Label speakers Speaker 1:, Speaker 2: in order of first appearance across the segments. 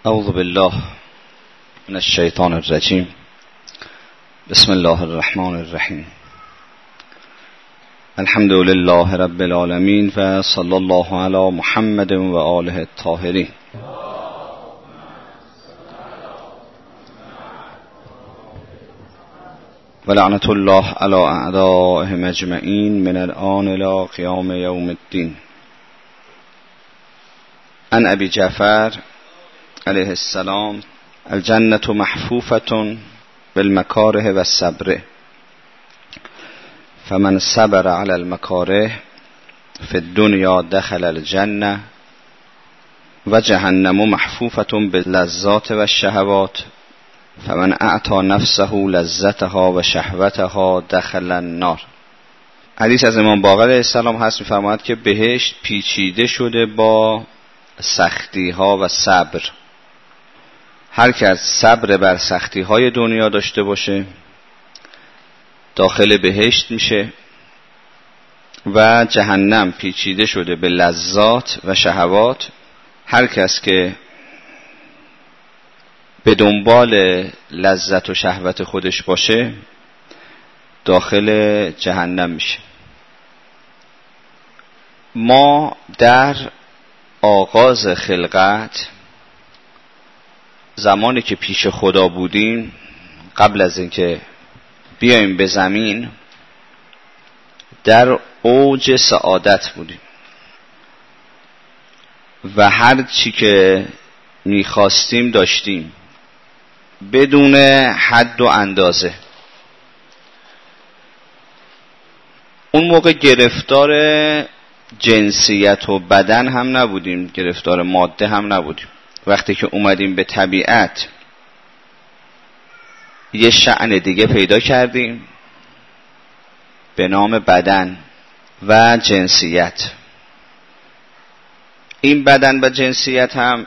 Speaker 1: اعوذ بالله من الشیطان الرجیم. بسم الله الرحمن الرحیم. الحمد لله رب العالمین و صلی الله علی محمد و آله الطاهرین. و لعنت الله علی اعدائهم اجمعین من الآن الی قیام یوم الدین. عن ابی جعفر علیه السلام: الجنة محفوفة بالمکاره و الصبر، فمن صبر على المکاره فی الدنیا دخل الجنة، و جهنم محفوفة باللذات و الشهوات، فمن اعطى نفسه لذتها و شهوتها دخل النار. حدیث از امام باقر علیه السلام هست، می‌فرماید که بهشت پیچیده شده با سختی ها و صبر. هر کس صبر بر سختی های دنیا داشته باشه داخل بهشت میشه، و جهنم پیچیده شده به لذات و شهوات. هر کس که به دنبال لذت و شهوت خودش باشه داخل جهنم میشه. ما در آغاز خلقت، زمانی که پیش خدا بودیم، قبل از اینکه بیایم به زمین، در اوج سعادت بودیم و هر چی که میخواستیم داشتیم بدون حد و اندازه. اون موقع گرفتار جنسیت و بدن هم نبودیم، گرفتار ماده هم نبودیم. وقتی که اومدیم به طبیعت یه شأن دیگه پیدا کردیم به نام بدن و جنسیت. این بدن و جنسیت هم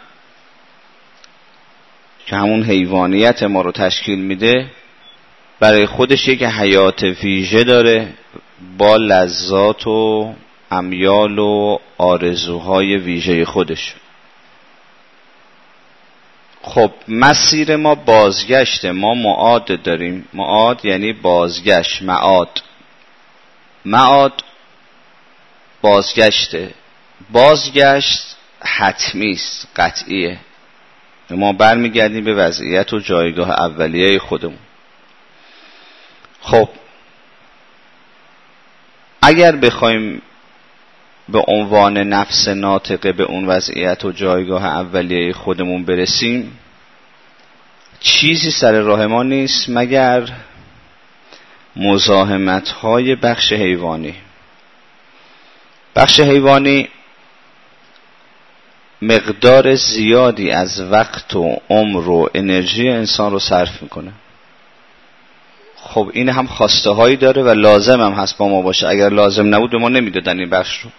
Speaker 1: که همون حیوانیت ما رو تشکیل میده، برای خودش یک حیات ویژه داره با لذات و امیال و آرزوهای ویژه خودش. خب مسیر ما بازگشته، ما معاد داریم. معاد یعنی بازگشت، معاد بازگشته. بازگشت حتمی است، قطعیه. ما برمیگردیم به وضعیت و جایگاه اولیه خودمون. خب اگر بخوایم به عنوان نفس ناطقه به اون وضعیت و جایگاه اولیه خودمون برسیم، چیزی سر راه ما نیست مگر مزاحمت‌های بخش حیوانی. بخش حیوانی مقدار زیادی از وقت و عمر و انرژی انسان رو صرف میکنه. خب این هم خواسته هایی داره و لازم هم هست با ما باشه. اگر لازم نبود به ما نمیدادن این بخش رو.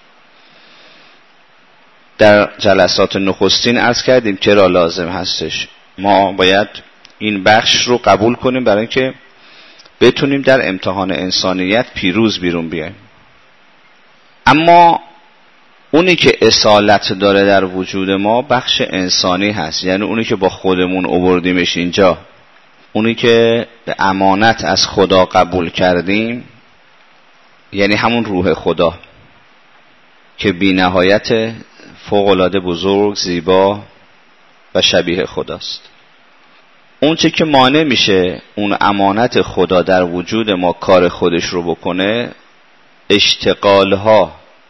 Speaker 1: در جلسات نخستین عرض کردیم چرا لازم هستش. ما باید این بخش رو قبول کنیم برای اینکه بتونیم در امتحان انسانیت پیروز بیرون بیایم. اما اونی که اصالت داره در وجود ما بخش انسانی هست، یعنی اونی که با خودمون آوردیمش اینجا، اونی که به امانت از خدا قبول کردیم، یعنی همون روح خدا که بی نهایت فوق‌العاده بزرگ، زیبا و شبیه خداست. اون چه که مانع میشه اون امانت خدا در وجود ما کار خودش رو بکنه، اشتغالها،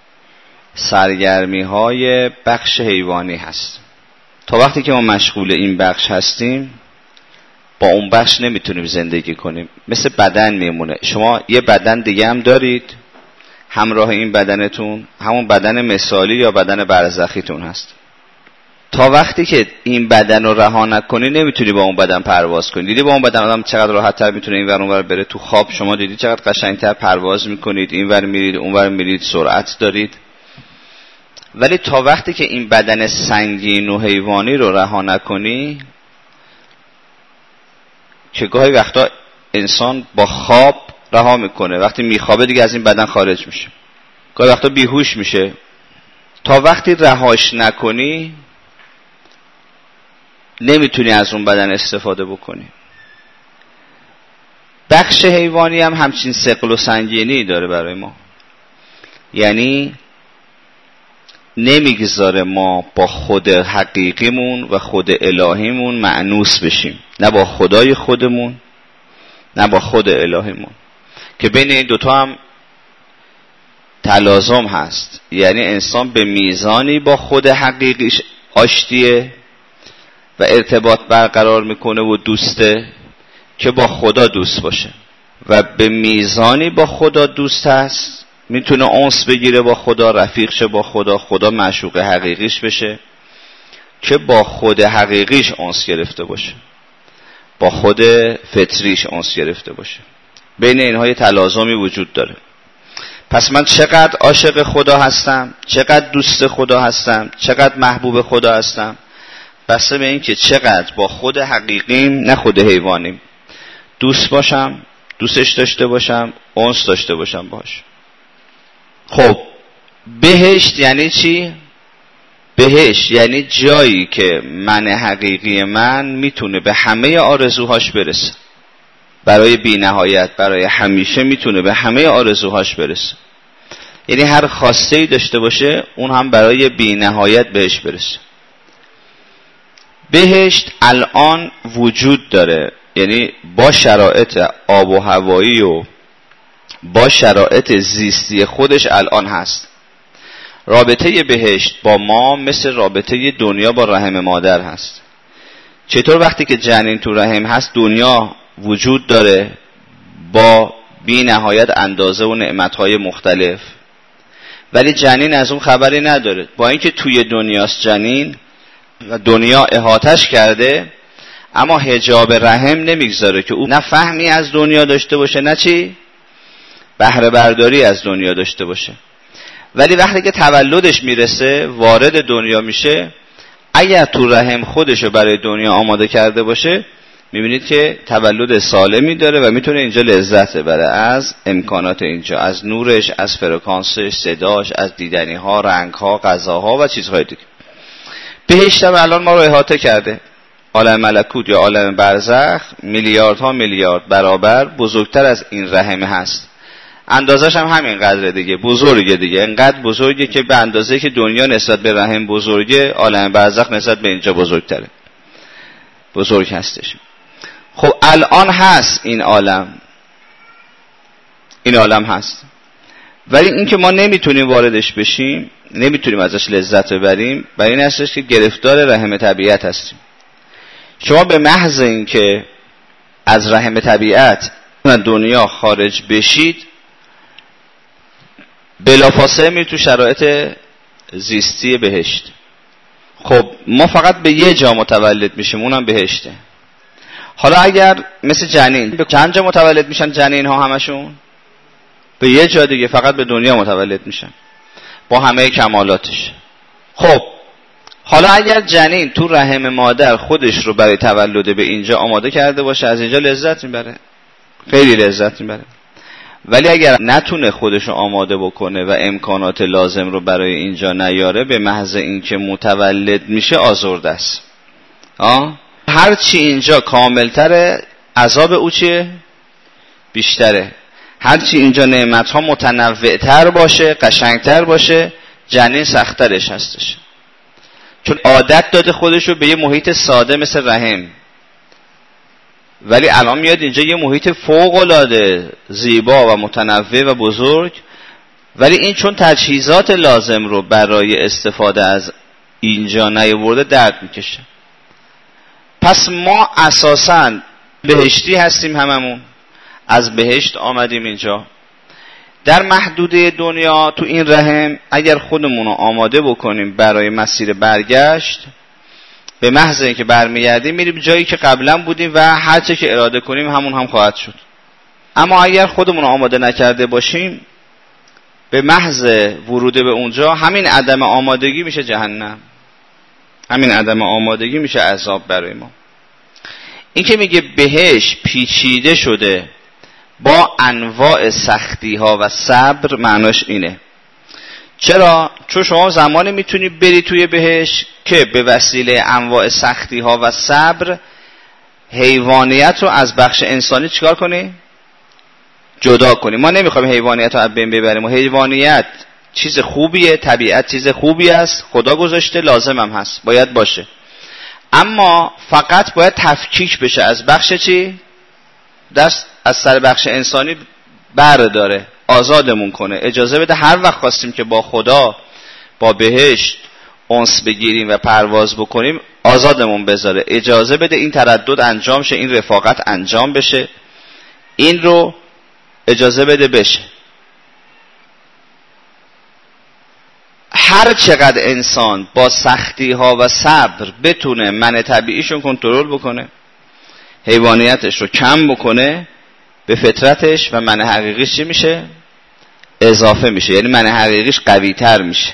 Speaker 1: سرگرمی‌های بخش حیوانی هست. تا وقتی که ما مشغول این بخش هستیم با اون بخش نمیتونیم زندگی کنیم. مثل بدن میمونه. شما یه بدن دیگه هم دارید همراه این بدنتون، همون بدن مثالی یا بدن برزخیتون هست. تا وقتی که این بدن رو رها نکنی نمیتونی با اون بدن پرواز کنی. دیدی با اون بدن آدم چقدر راحت‌تر میتونه اینور اونور بره. تو خواب شما دیدی چقدر قشنگتر پرواز میکنید، اینور میرید اونور میرید، سرعت دارید. ولی تا وقتی که این بدن سنگین و حیوانی رو رها نکنی، که گاهی وقتا انسان با خواب رها میکنه، وقتی میخوابه دیگه از این بدن خارج میشه، گاهی وقتا بیهوش میشه. تا وقتی رهاش نکنی نمیتونی از اون بدن استفاده بکنی. بخش حیوانی هم همچین ثقل و سنگینی داره برای ما، یعنی نمیگذاره ما با خود حقیقیمون و خود الهیمون مأنوس بشیم، نه با خدای خودمون نه با خود الهیمون، که بین این دوتا هم تلازم هست. یعنی انسان به میزانی با خود حقیقیش آشتیه و ارتباط برقرار میکنه و دوسته که با خدا دوست باشه، و به میزانی با خدا دوست هست میتونه انس بگیره با خدا، رفیق شه با خدا، خدا معشوق حقیقیش بشه که با خود حقیقیش انس گرفته باشه، با خود فطریش انس گرفته باشه. بین اینها یه تلازمی وجود داره. پس من چقدر عاشق خدا هستم، چقدر دوست خدا هستم، چقدر محبوب خدا هستم، بسته به این که چقدر با خود حقیقیم نه خود حیوانیم دوست باشم، دوستش داشته باشم، انس داشته باشم باش. خب بهشت یعنی چی؟ بهشت یعنی جایی که من حقیقی من میتونه به همه آرزوهاش برسه، برای بی نهایت، برای همیشه میتونه به همه آرزوهاش برسه. یعنی هر خواسته‌ای داشته باشه اون هم برای بی نهایت بهش برسه. بهشت الان وجود داره، یعنی با شرایط آب و هوایی و با شرایط زیستی خودش الان هست. رابطه بهشت با ما مثل رابطه دنیا با رحم مادر هست. چطور وقتی که جنین تو رحم هست دنیا وجود داره با بی نهایت اندازه و نعمتهای مختلف، ولی جنین از اون خبری نداره. با اینکه توی دنیاست جنین و دنیا احاطش کرده، اما حجاب رحم نمیگذاره که او نه فهمی از دنیا داشته باشه نه چی؟ بهره برداری از دنیا داشته باشه. ولی وقتی که تولدش میرسه، وارد دنیا میشه، اگر تو رحم خودشو برای دنیا آماده کرده باشه، میبینید که تولد سالمی داره و میتونه اینجا لذت ببره از امکانات اینجا، از نورش، از فرکانسش، صداش، از دیدنی ها، رنگ ها، غذاها و چیزهای دیگه. بهشت هم الان ما رو احاطه کرده. عالم ملکوت یا عالم برزخ میلیاردها میلیارد برابر بزرگتر از این رحم هست. اندازش هم همین قدره دیگه، بزرگه دیگه، انقدر بزرگه که به اندازه که دنیا نسبت به رحم بزرگه، عالم برزخ نسبت به اینجا بزرگتره، بزرگ هستش. خب الان هست این عالم هست، ولی این که ما نمیتونیم واردش بشیم، نمیتونیم ازش لذت ببریم، برای این هستش که گرفتار رحم طبیعت هستیم. شما به محض این که از رحم طبیعت و دنیا خارج بشید، بلافاصله میرید تو شرایط زیستی بهشت. خب ما فقط به یه جا متولد میشیم، اونم بهشته. حالا اگر مثل جنین، به چند جا متولد میشن جنین ها همشون؟ به یه جا دیگه، فقط به دنیا متولد میشن با همه کمالاتش. خب حالا اگر جنین تو رحم مادر خودش رو برای تولد به اینجا آماده کرده باشه، از اینجا لذت میبره، خیلی لذت میبره. ولی اگر نتونه خودش رو آماده بکنه و امکانات لازم رو برای اینجا نیاره، به محض اینکه متولد میشه آزرده است. هرچی اینجا کاملتره، عذاب او چیه؟ بیشتره. هرچی اینجا نعمتها متنوعتر باشه، قشنگتر باشه، جنین سخترش هستش، چون عادت داده خودشو به یه محیط ساده مثل رحم. ولی الان میاد اینجا یه محیط فوق‌العاده زیبا و متنوع و بزرگ، ولی این چون تجهیزات لازم رو برای استفاده از اینجا نیاورده درد میکشه. پس ما اساساً بهشتی هستیم، هممون از بهشت آمدیم اینجا. در محدوده دنیا تو این رحم اگر خودمون رو آماده بکنیم برای مسیر برگشت، به محض اینکه برمیگردیم میریم جایی که قبلا بودیم و هر چه که اراده کنیم همون هم خواهد شد. اما اگر خودمون رو آماده نکرده باشیم، به محض ورود به اونجا همین عدم آمادگی میشه جهنم، همین عدم آمادگی میشه عذاب برای ما. این که میگه بهشت پیچیده شده با انواع سختی ها و صبر، معناش اینه. چرا؟ چون شما زمانی میتونی بری توی بهشت که به وسیله انواع سختی ها و صبر حیوانیت رو از بخش انسانی چیکار کنی؟ جدا کنی. ما نمیخوایم حیوانیت رو از بین ببریم. حیوانیت چیز خوبیه، طبیعت چیز خوبی است، خدا گذاشته، لازم هم هست، باید باشه. اما فقط باید تفکیک بشه از بخش چی؟ دست از سر بخش انسانی برداره، آزادمون کنه، اجازه بده هر وقت خواستیم که با خدا با بهشت انس بگیریم و پرواز بکنیم آزادمون بذاره، اجازه بده این تردد انجام شه، این رفاقت انجام بشه، این رو اجازه بده بشه. هر چقدر انسان با سختی ها و صبر بتونه من طبیعیشون کنترل بکنه، حیوانیتش رو کم بکنه، به فطرتش و من حقیقیش چی میشه؟ اضافه میشه، یعنی من حقیقیش قوی تر میشه.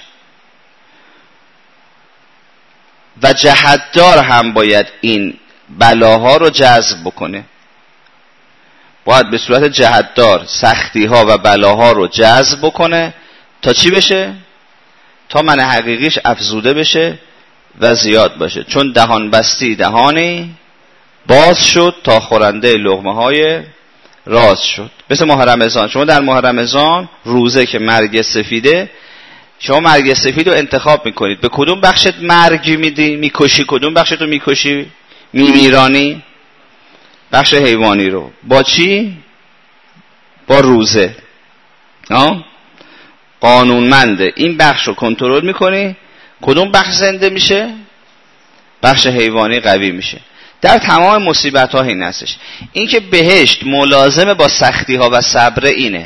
Speaker 1: و جهتدار هم باید این بلاها رو جذب بکنه، باید به صورت جهتدار سختی ها و بلاها رو جذب بکنه تا چی بشه؟ تا من حقیقیش افزوده بشه و زیاد باشه. چون دهان بستی دهانی باز شد تا خورنده لقمه های راز شد. مثل ماه رمضان، شما در ماه رمضان روزه که مرگ سفیده، شما مرگ سفید رو انتخاب میکنید، به کدوم بخشت مرگ میدی؟ میکشی. کدوم بخشت رو میکشی؟ میمیرانی؟ بخش حیوانی رو. با چی؟ با روزه. قانونمنده، این بخش رو کنترل میکنی، کدوم بخش زنده میشه؟ بخش حیوانی قوی میشه. در تمام مصیبت ها این هستش. این که بهشت ملازم با سختی ها و صبر اینه.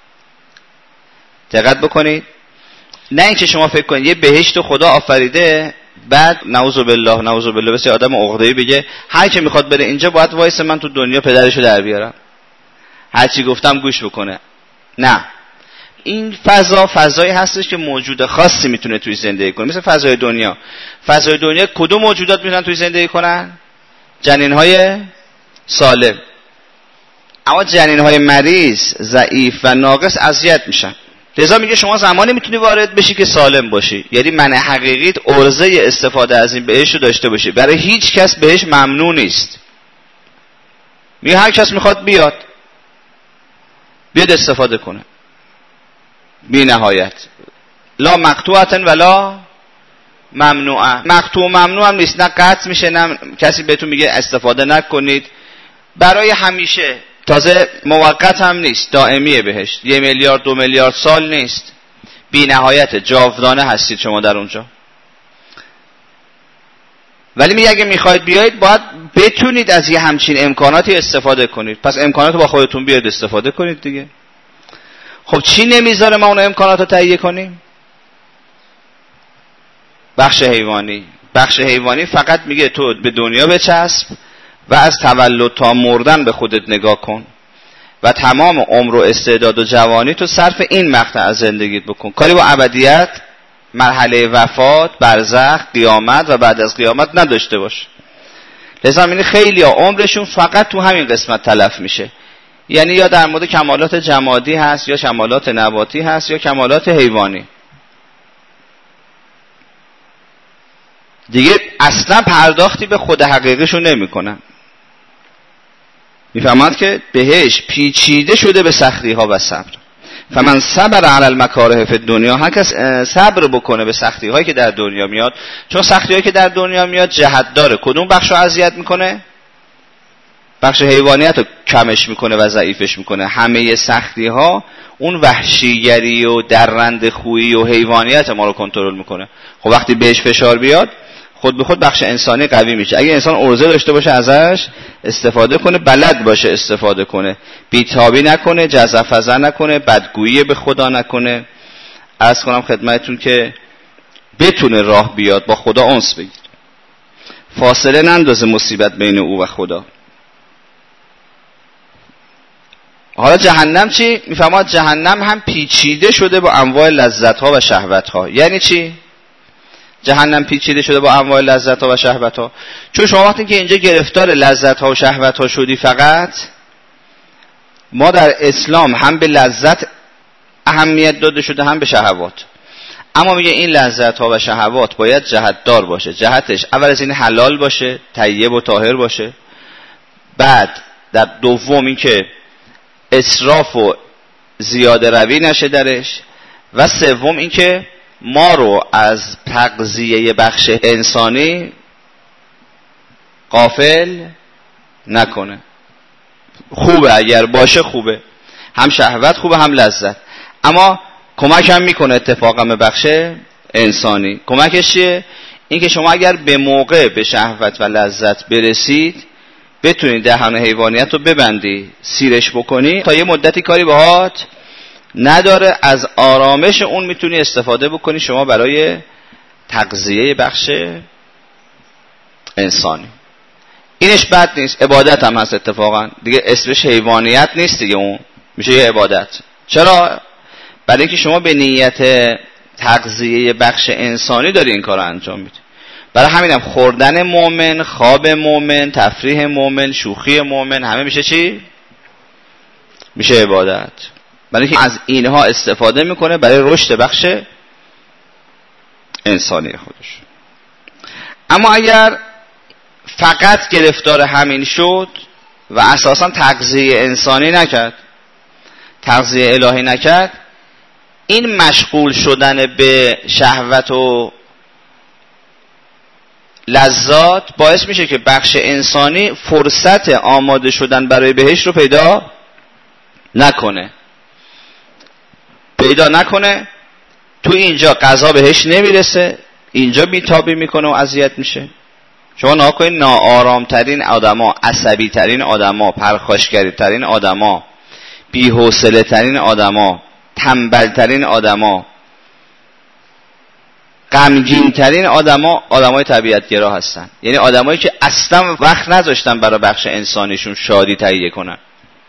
Speaker 1: دقت بکنید، نه اینکه شما فکر کنید یه بهشت خدا آفریده بعد نعوذ بالله بس آدم عقده‌ای بگه هر کی میخواد بره اینجا باید وایسه من تو دنیا پدرشو در بیارم، هر چی گفتم گوش بکنه. نه، این فضایی هستش که موجود خاصی میتونه توی زندگی کنه، مثل فضای دنیا. فضای دنیا کدوم موجودات میتونن توی زندگی کنن؟ جنین‌های سالم. اما جنین‌های مریض، ضعیف و ناقص اذیت میشن. لذا میگه شما زمانی میتونی وارد بشی که سالم باشی، یعنی من حقیقیت عرضه استفاده از این بهش رو داشته باشی. برای هیچ کس بهش ممنوع نیست. میگه هر کس میخواد بیاد استفاده کنه بی نهایت. لا مقطوعتن ولا ممنوعه. مقطوع و ممنوع هم نیست، نه قطع میشه نه کسی بهتون میگه استفاده نکنید. برای همیشه، تازه موقت هم نیست، دائمیه بهشت. 1 میلیارد 2 میلیارد سال نیست، بی نهایت، جاودانه هستید شما در اونجا. ولی میگه اگه میخواید بیایید باید بتونید از یه همچین امکاناتی استفاده کنید. پس امکانات با خودتون بیاید استفاده کنید دیگه. خب چی نمیذاره ما اون امکانات رو تهیه کنیم؟ بخش حیوانی. بخش حیوانی فقط میگه تو به دنیا بچسب و از تولد تا مردن به خودت نگاه کن و تمام عمر و استعداد و جوانی تو صرف این مقطع از زندگیت بکن. کاری با ابدیت، مرحله وفات، برزخ، قیامت و بعد از قیامت نداشته باش. لذا این خیلی ها عمرشون فقط تو همین قسمت تلف میشه. یعنی یا در مورد کمالات جمادی هست، یا کمالات نباتی هست، یا کمالات حیوانی. دیگه اصلا پرداختی به خود حقیقیشون نمی کنن. میفهمند که بهش پیچیده شده به سختی ها و صبر. فمن صبر علی المکاره فی الدنیا، هر کس صبر بکنه به سختی هایی که در دنیا میاد. چون سختی هایی که در دنیا میاد جهت داره. کدوم بخش رو اذیت میکنه؟ بخش حیوانیت رو کمش میکنه و ضعیفش میکنه. همه سختی ها اون وحشیگری و درنده خویی و حیوانیت ما رو کنترل میکنه. خب وقتی بهش فشار بیاد خود به خود بخش انسانی قوی میشه. اگه انسان عرضه داشته باشه ازش استفاده کنه، بلد باشه استفاده کنه، بیتابی نکنه، جزافزه نکنه، بدگویی به خدا نکنه. عرض کنم خدمتتون که بتونه راه بیاد با خدا انس بگیر، فاصله نندازه مصیبت بین او و خدا. حالا جهنم چی؟ میفهمد جهنم هم پیچیده شده با انواع لذت ها و شهوت ها. یعنی چی؟ جهنم پیچیده شده با انواع لذت ها و شهوت ها. چون شما وقتی که اینجا گرفتار لذت ها و شهوت ها شدی، فقط ما در اسلام هم به لذت اهمیت داده شده هم به شهوات. اما میگه این لذت ها و شهوات باید جهت دار باشه. جهتش اول از این حلال باشه، طیب و طاهر باشه، بعد در دوم این که اسراف و زیاده روی نشه درش، و سوم این که ما رو از تغذیه بخش انسانی غافل نکنه. خوبه اگر باشه، خوبه، هم شهوت خوبه هم لذت، اما کمک هم میکنه اتفاقا به بخش انسانی. کمکش چیه؟ این که شما اگر به موقع به شهوت و لذت برسید بتونید دهان حیوانیت رو ببندی، سیرش بکنی، تا یه مدتی کاری باهات نداره، از آرامش اون میتونی استفاده بکنی شما برای تغذیه بخش انسانی. اینش بد نیست، عبادت هم هست اتفاقا دیگه، اسمش حیوانیت نیست دیگه، اون میشه یه عبادت. چرا؟ برای اینکه شما به نیت تغذیه بخش انسانی داری این کار رو انجام میدی. برای همینم خوردن مومن، خواب مومن، تفریح مومن، شوخی مومن، همه میشه چی؟ میشه عبادت. برای اینکه از اینها استفاده میکنه برای رشد بخش انسانی خودش. اما اگر فقط گرفتار همین شد و اساسا تغذیه انسانی نکرد، تغذیه الهی نکرد، این مشغول شدن به شهوت و لذات باعث میشه که بخش انسانی فرصت آماده شدن برای بهشت رو پیدا نکنه. تو اینجا غذا بهش نمیرسه، اینجا بیتابی میکنه و اذیت میشه. شما نگاه کنید، ناآرامترین آدما، عصبی ترین آدما، پرخاشگری ترین آدما، بی‌حوصله ترین آدما، تنبل ترین آدما، غمگین ترین آدمای طبیعت گرا هستن. یعنی آدمایی که اصلا وقت نذاشتن برای بخش انسانیشون شادی تهیه کنن،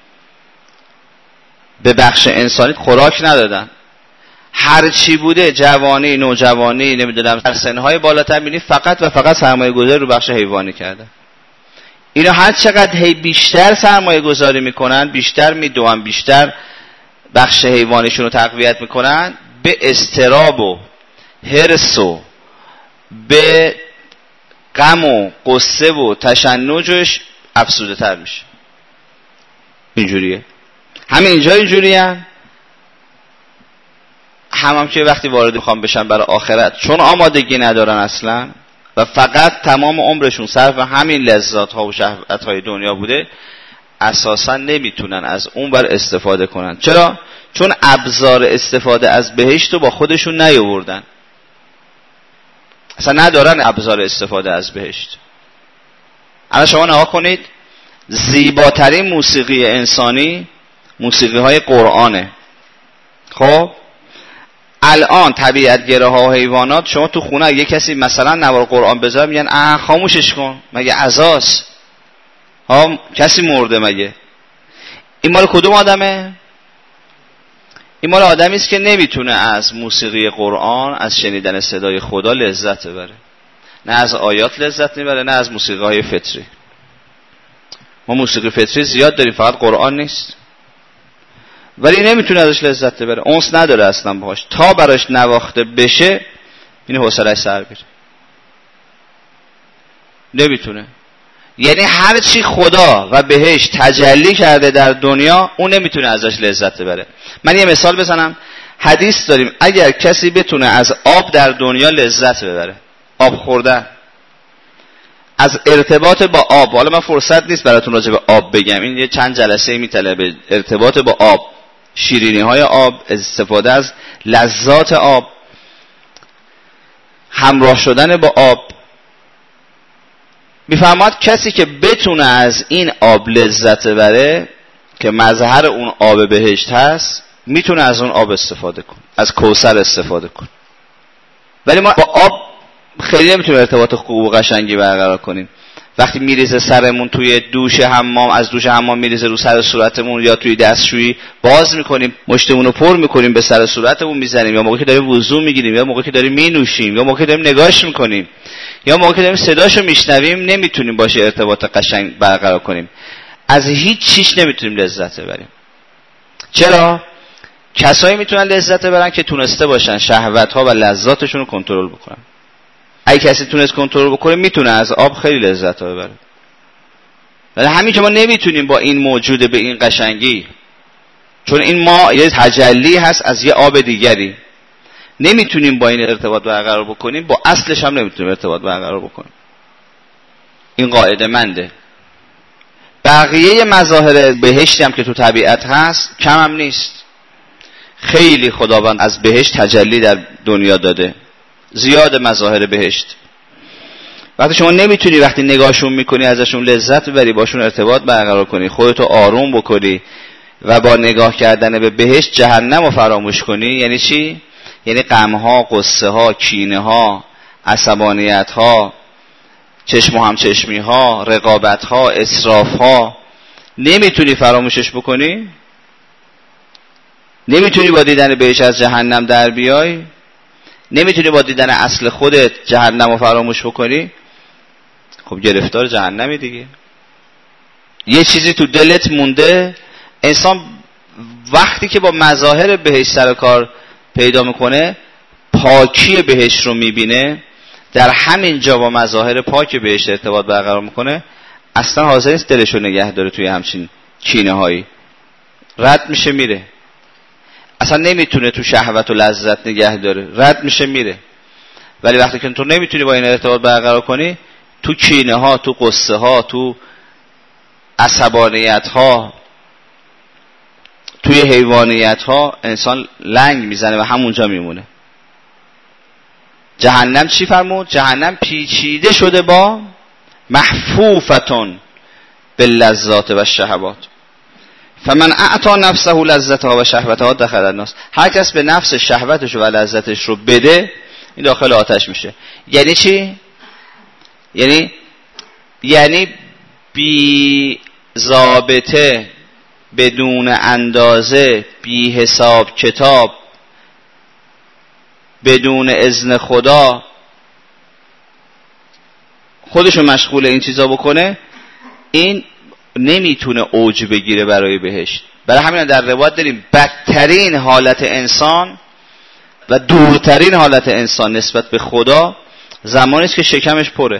Speaker 1: به بخش انسانی خوراک ندادن. هر چی بوده، جوانی، نوجوانی، نمیدونم در سنهای بالاتر، بینی فقط و فقط سرمایه گذاری رو بخش حیوانی کرده. اینا هر چقدر بیشتر سرمایه گذاری میکنن، بیشتر میدوان، بیشتر بخش حیوانیشون رو تقویت میکنن، به اضطراب و حرص و به غم و غصه و تشنجش افسوده تر میشه. اینجوریه. همین اینجا اینجوریه. هم که وقتی وارد میخوام بشن برای آخرت، چون آمادگی ندارن اصلا و فقط تمام عمرشون صرف همین لذات ها و شهوت های دنیا بوده، اساسا نمیتونن از اون بر استفاده کنن. چرا؟ چون ابزار استفاده از بهشت رو با خودشون نیاوردن، اصلا ندارن ابزار استفاده از بهشت. الان شما نگاه کنید، زیباترین موسیقی انسانی موسیقی های قرآنه. خب الان طبیعت گره ها و حیوانات، شما تو خونه اگه کسی مثلا نوار قرآن بذاره میگن خاموشش کن، مگه عزاست؟ کسی مرده مگه؟ این مال کدوم آدمه؟ این مال آدمی است که نمیتونه از موسیقی قرآن، از شنیدن صدای خدا لذت ببره. نه از آیات لذت میبره، نه از موسیقی های فطری. ما موسیقی فطری زیاد داریم، فقط قرآن نیست، ولی نمیتونه ازش لذت ببره، اونس نداره اصلا باهاش. تا براش نواخته بشه این حوصله‌اش سر میره، نمیتونه. یعنی هر چی خدا و بهش تجلی کرده در دنیا، اون نمیتونه ازش لذت ببره. من یه مثال بزنم. حدیث داریم اگر کسی بتونه از آب در دنیا لذت ببره، آب خوردن، از ارتباط با آب، حالا من فرصت نیست براتون راجع به آب بگم، این یه چند جلسه میطلبه، ارتباط با آب، شیرینی های آب، استفاده از لذات آب، همراه شدن با آب. میفهمد کسی که بتونه از این آب لذت ببره که مظهر اون آب بهشت هست، میتونه از اون آب استفاده کنه، از کوثر استفاده کنه. ولی ما با آب خیلی نمیتونیم ارتباط خوب و قشنگی برقرار کنیم. وقتی میریزه سرمون توی دوش حمام، از دوش حمام میریزه رو سر صورتمون، یا توی دستشویی باز میکنیم مشتمون رو پر میکنیم به سر صورتمون میزنیم، یا موقعی که داریم وضو میگیریم، یا موقعی که داریم مینوشیم، یا موقعی که داریم نگاش میکنیم، یا موقعی که داریم صداشو میشنویم، نمیتونیم باشه ارتباط قشنگ برقرار کنیم. از هیچ چیز نمیتونیم لذت ببریم. چرا؟ کسایی میتونن لذت ببرن که تونسته باشن شهوت‌ها و لذاتشون رو کنترل بکنن. اگه کسی تونست کنترل بکنه میتونه از آب خیلی لذت ببره. ولی همین که ما نمیتونیم با این موجود به این قشنگی، چون این ما یه تجلی هست از یه آب دیگری، نمیتونیم با این ارتباط برقرار بکنیم، با اصلش هم نمیتونیم ارتباط برقرار بکنیم. این قاعده منده. بقیه مظاهر بهشتی هم که تو طبیعت هست کم هم نیست. خیلی خداوند از بهشت تجلی در دنیا داده، زیاد مظاهر بهشت. وقتی شما نمیتونی وقتی نگاهشون میکنی ازشون لذت ببری، باشون ارتباط برقرار کنی، خودتو آروم بکنی و با نگاه کردن به بهشت جهنم رو فراموش کنی، یعنی چی؟ یعنی غمها، قصه ها، کینه ها، عصبانیت ها، چشم و همچشمی ها، رقابت ها، اسراف ها، نمیتونی فراموشش بکنی؟ نمیتونی با دیدن بهشت از جهنم در بیای؟ نمیتونی با دیدن اصل خودت جهنم رو فراموش بکنی؟ خب گرفتار جهنمی دیگه. یه چیزی تو دلت مونده. انسان وقتی که با مظاهر بهشت سر کار پیدا میکنه، پاکی بهشت رو میبینه، در همین جا با مظاهر پاک بهشت ارتباط برقرار میکنه، اصلا حاضر نیست دلش رو نگه داره توی همچین کینه هایی، رد میشه میره. اصلا نمیتونه تو شهوت و لذت نگه داره، رد میشه میره. ولی وقتی که تو نمیتونی با این ارتباط برقرار کنی، تو کینه ها، تو قصه ها، تو عصبانیت ها، توی حیوانیت ها انسان لنگ میزنه و همونجا میمونه. جهنم چی فرمود؟ جهنم پیچیده شده با محفوفتون باللذات و الشهوات، فمن اعطا نفسه لذتها و شهوتها دخل النار. هر کس به نفس شهوتش و لذتش رو بده، این داخل آتش میشه. یعنی چی؟ یعنی بی ضابطه، بدون اندازه، بی حساب کتاب، بدون اذن خدا خودشو مشغول این چیزا بکنه، این نمیتونه اوج بگیره برای بهشت. برای همین در روایت داریم بدترین حالت انسان و دورترین حالت انسان نسبت به خدا زمانی است که شکمش پره،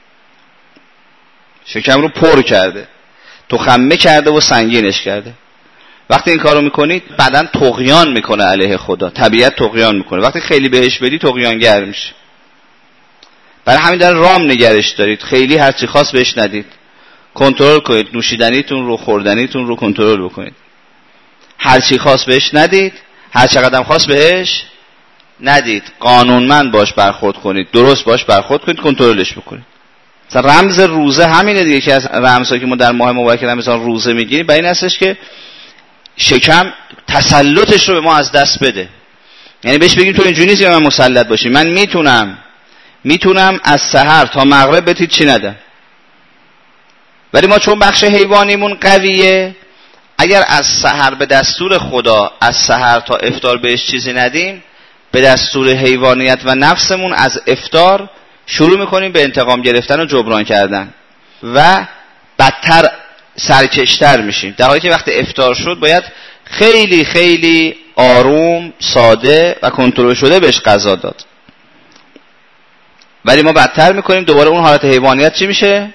Speaker 1: شکم رو پر کرده، تو خمه کرده و سنگینش کرده. وقتی این کارو میکنید بدن طغیان میکنه علیه خدا، طبیعت طغیان میکنه. وقتی خیلی بهش بدی طغیانگر میشه. برای همین در رام نگرش دارید، خیلی هرچی خواست بهش ندید، کنترل کنید. نوشیدنیتون رو، خوردنیتون رو کنترل بکنید. هرچی خواست بهش ندید، هر چقدر خواست بهش ندید. قانونمند باش برخورد کنید، درست باش برخورد کنید، کنترلش بکنید. رمز روزه همینه دیگه، که از رمزهایی که ما در ماه مبارک رمضان روزه میگیریم، به این هستش که شکم تسلطش رو به ما از دست بده. یعنی بهش بگیم تو اینجوری نیستی من مسلط باشی، من میتونم از سحر تا مغرب بهت چی ندم. ولی ما چون بخش حیوانیمون قویه، اگر از سحر به دستور خدا از سحر تا افطار بهش چیزی ندیم، به دستور حیوانیت و نفسمون از افطار شروع میکنیم به انتقام گرفتن و جبران کردن و بدتر سرکشتر میشیم. در حالی که وقتی افطار شد باید خیلی خیلی آروم، ساده و کنترل شده بهش غذا داد. ولی ما بدتر میکنیم، دوباره اون حالت حیوانیت چی میشه؟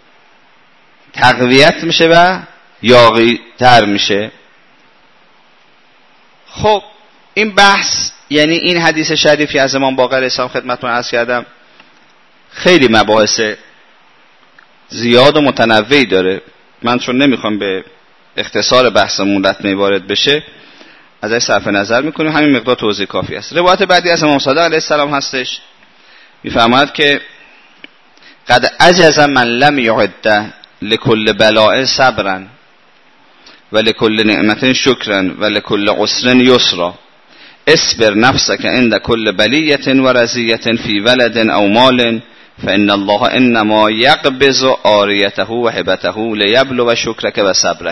Speaker 1: تقویت میشه و یاغی تر میشه. خب این بحث، یعنی این حدیث شریفی از امام باقر اسلام خدمتتون عرض کردم، خیلی مباحث زیاد و متنوعی داره. من چون نمیخوام به اختصار بحثمون رتمه وارد بشه، ازش صرف نظر میکنیم، همین مقدار توضیح کافی است. روایت بعدی از امام صادق علیه السلام هستش، میفرماید که قد عجز من لم یعد لکل بلاء صبرا و لکل نعمت شکرا و لکل عسر یسرا، اصبر نفسك عند كل بلیة و رزیة فی ولد او مال فإن الله انما یقبض عاریته و هبته لیبلو شکرک و صبرک.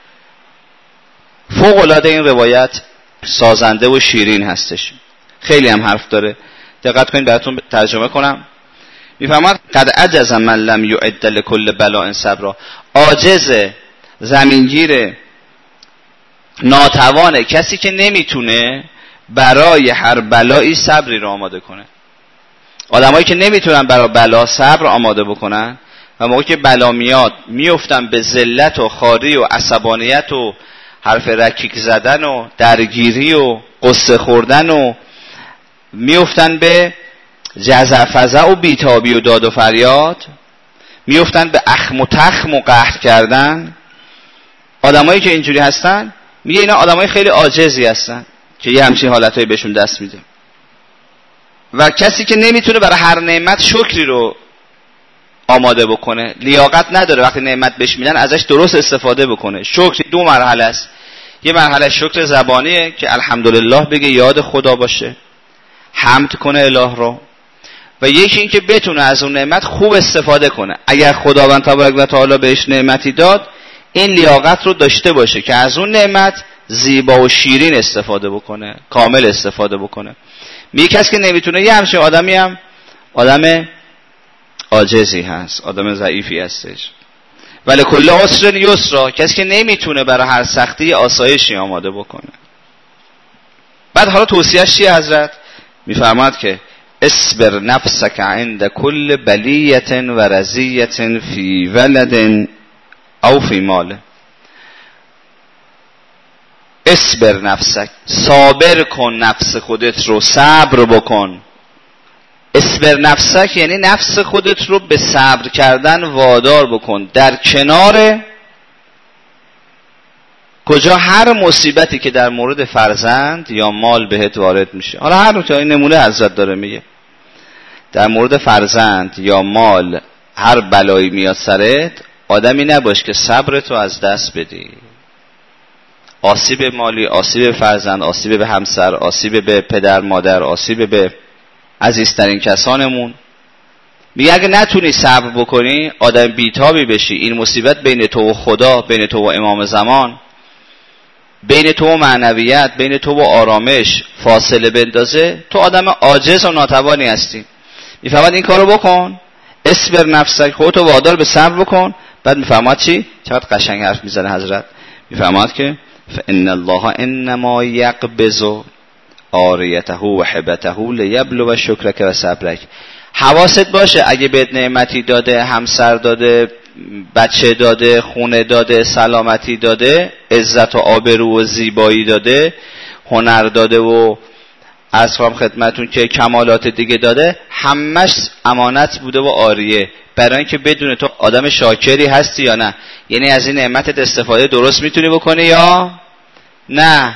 Speaker 1: فوق العاده این روایت سازنده و شیرین هستش، خیلی هم حرف داره. دقت کنید براتون ترجمه کنم. میفهمد قد عجز من لم یعد لکل بلاء صبرا، عاجز، زمینگیر ناتوانه کسی که نمیتونه برای هر بلایی صبری رو آماده کنه. آدمایی که نمیتونن برای بلا صبر آماده بکنن و موقعی که بلا میاد میافتن به ذلت و خواری و عصبانیت و حرف رکیک زدن و درگیری و قصه خوردن و میافتن به جزع فزع و بیتابی و داد و فریاد، میافتن به اخم و تخم و قهر کردن. آدمایی که اینجوری هستن میگه اینا آدمای خیلی عاجزی هستن که یه همچین حالتایی بهشون دست میده. و کسی که نمیتونه برای هر نعمت شکری رو آماده بکنه، لیاقت نداره وقتی نعمت بهش میدن ازش درست استفاده بکنه. شکر دو مرحله است. یه مرحله شکر زبانیه که الحمدلله بگه، یاد خدا باشه، حمد کنه اله رو، و یکی این که بتونه از اون نعمت خوب استفاده کنه. اگر خداوند تبارک و تعالی بهش نعمتی داد، این لیاقت رو داشته باشه که از اون نعمت زیبا و شیرین استفاده بکنه، کامل استفاده بکنه. میگه کسی که نمیتونه، یه همچین آدمی هم آدم عاجزی هست، آدم ضعیفی هستش. ولی کل عسر یسرا، کسی که نمیتونه برای هر سختی آسایشی آماده بکنه. بعد حالا توصیه‌اش چیه حضرت؟ میفرماد که اصبر نفسک عند کل بلیت و رزیت فی ولد او فی مال. اصبر نفسک، صابر کن نفس خودت رو، صبر بکن. اصبر نفسک یعنی نفس خودت رو به صبر کردن وادار بکن در کنار کجا؟ هر مصیبتی که در مورد فرزند یا مال بهت وارد میشه. حالا هر نوع نمونه حضرت داره میگه در مورد فرزند یا مال هر بلایی میاد سرت، آدمی نباش که صبرتو از دست بدی. آسیب مالی، آسیب فرزند، آسیب به همسر، آسیب به پدر مادر، آسیب به عزیزترین کسانمون، میگه اگه نتونی صبر بکنی، آدم بیتابی بشی، این مصیبت بین تو و خدا، بین تو و امام زمان، بین تو و معنویت، بین تو و آرامش فاصله بندازه، تو آدم عاجز و ناتوانی هستی. میفهمد این کارو بکن، اصبر نفسک، خودتو وادار به صبر بکن. بعد میفهمد چی؟ چقدر قشنگ حرف میزنه حضرت. میفهمد که فإن الله انما یقبض عاریته و حبته لیبلو شکرک و صبرک. حواست باشه اگه بهت نعمتی داده، همسر داده، بچه داده، خونه داده، سلامتی داده، عزت و آبرو و زیبایی داده، هنر داده و عرض خدمتون که کمالات دیگه داده، همش امانت بوده و عاریه، برای اینکه بدونه تو آدم شاکری هستی یا نه. یعنی از این نعمتت استفاده درست میتونی بکنی یا نه،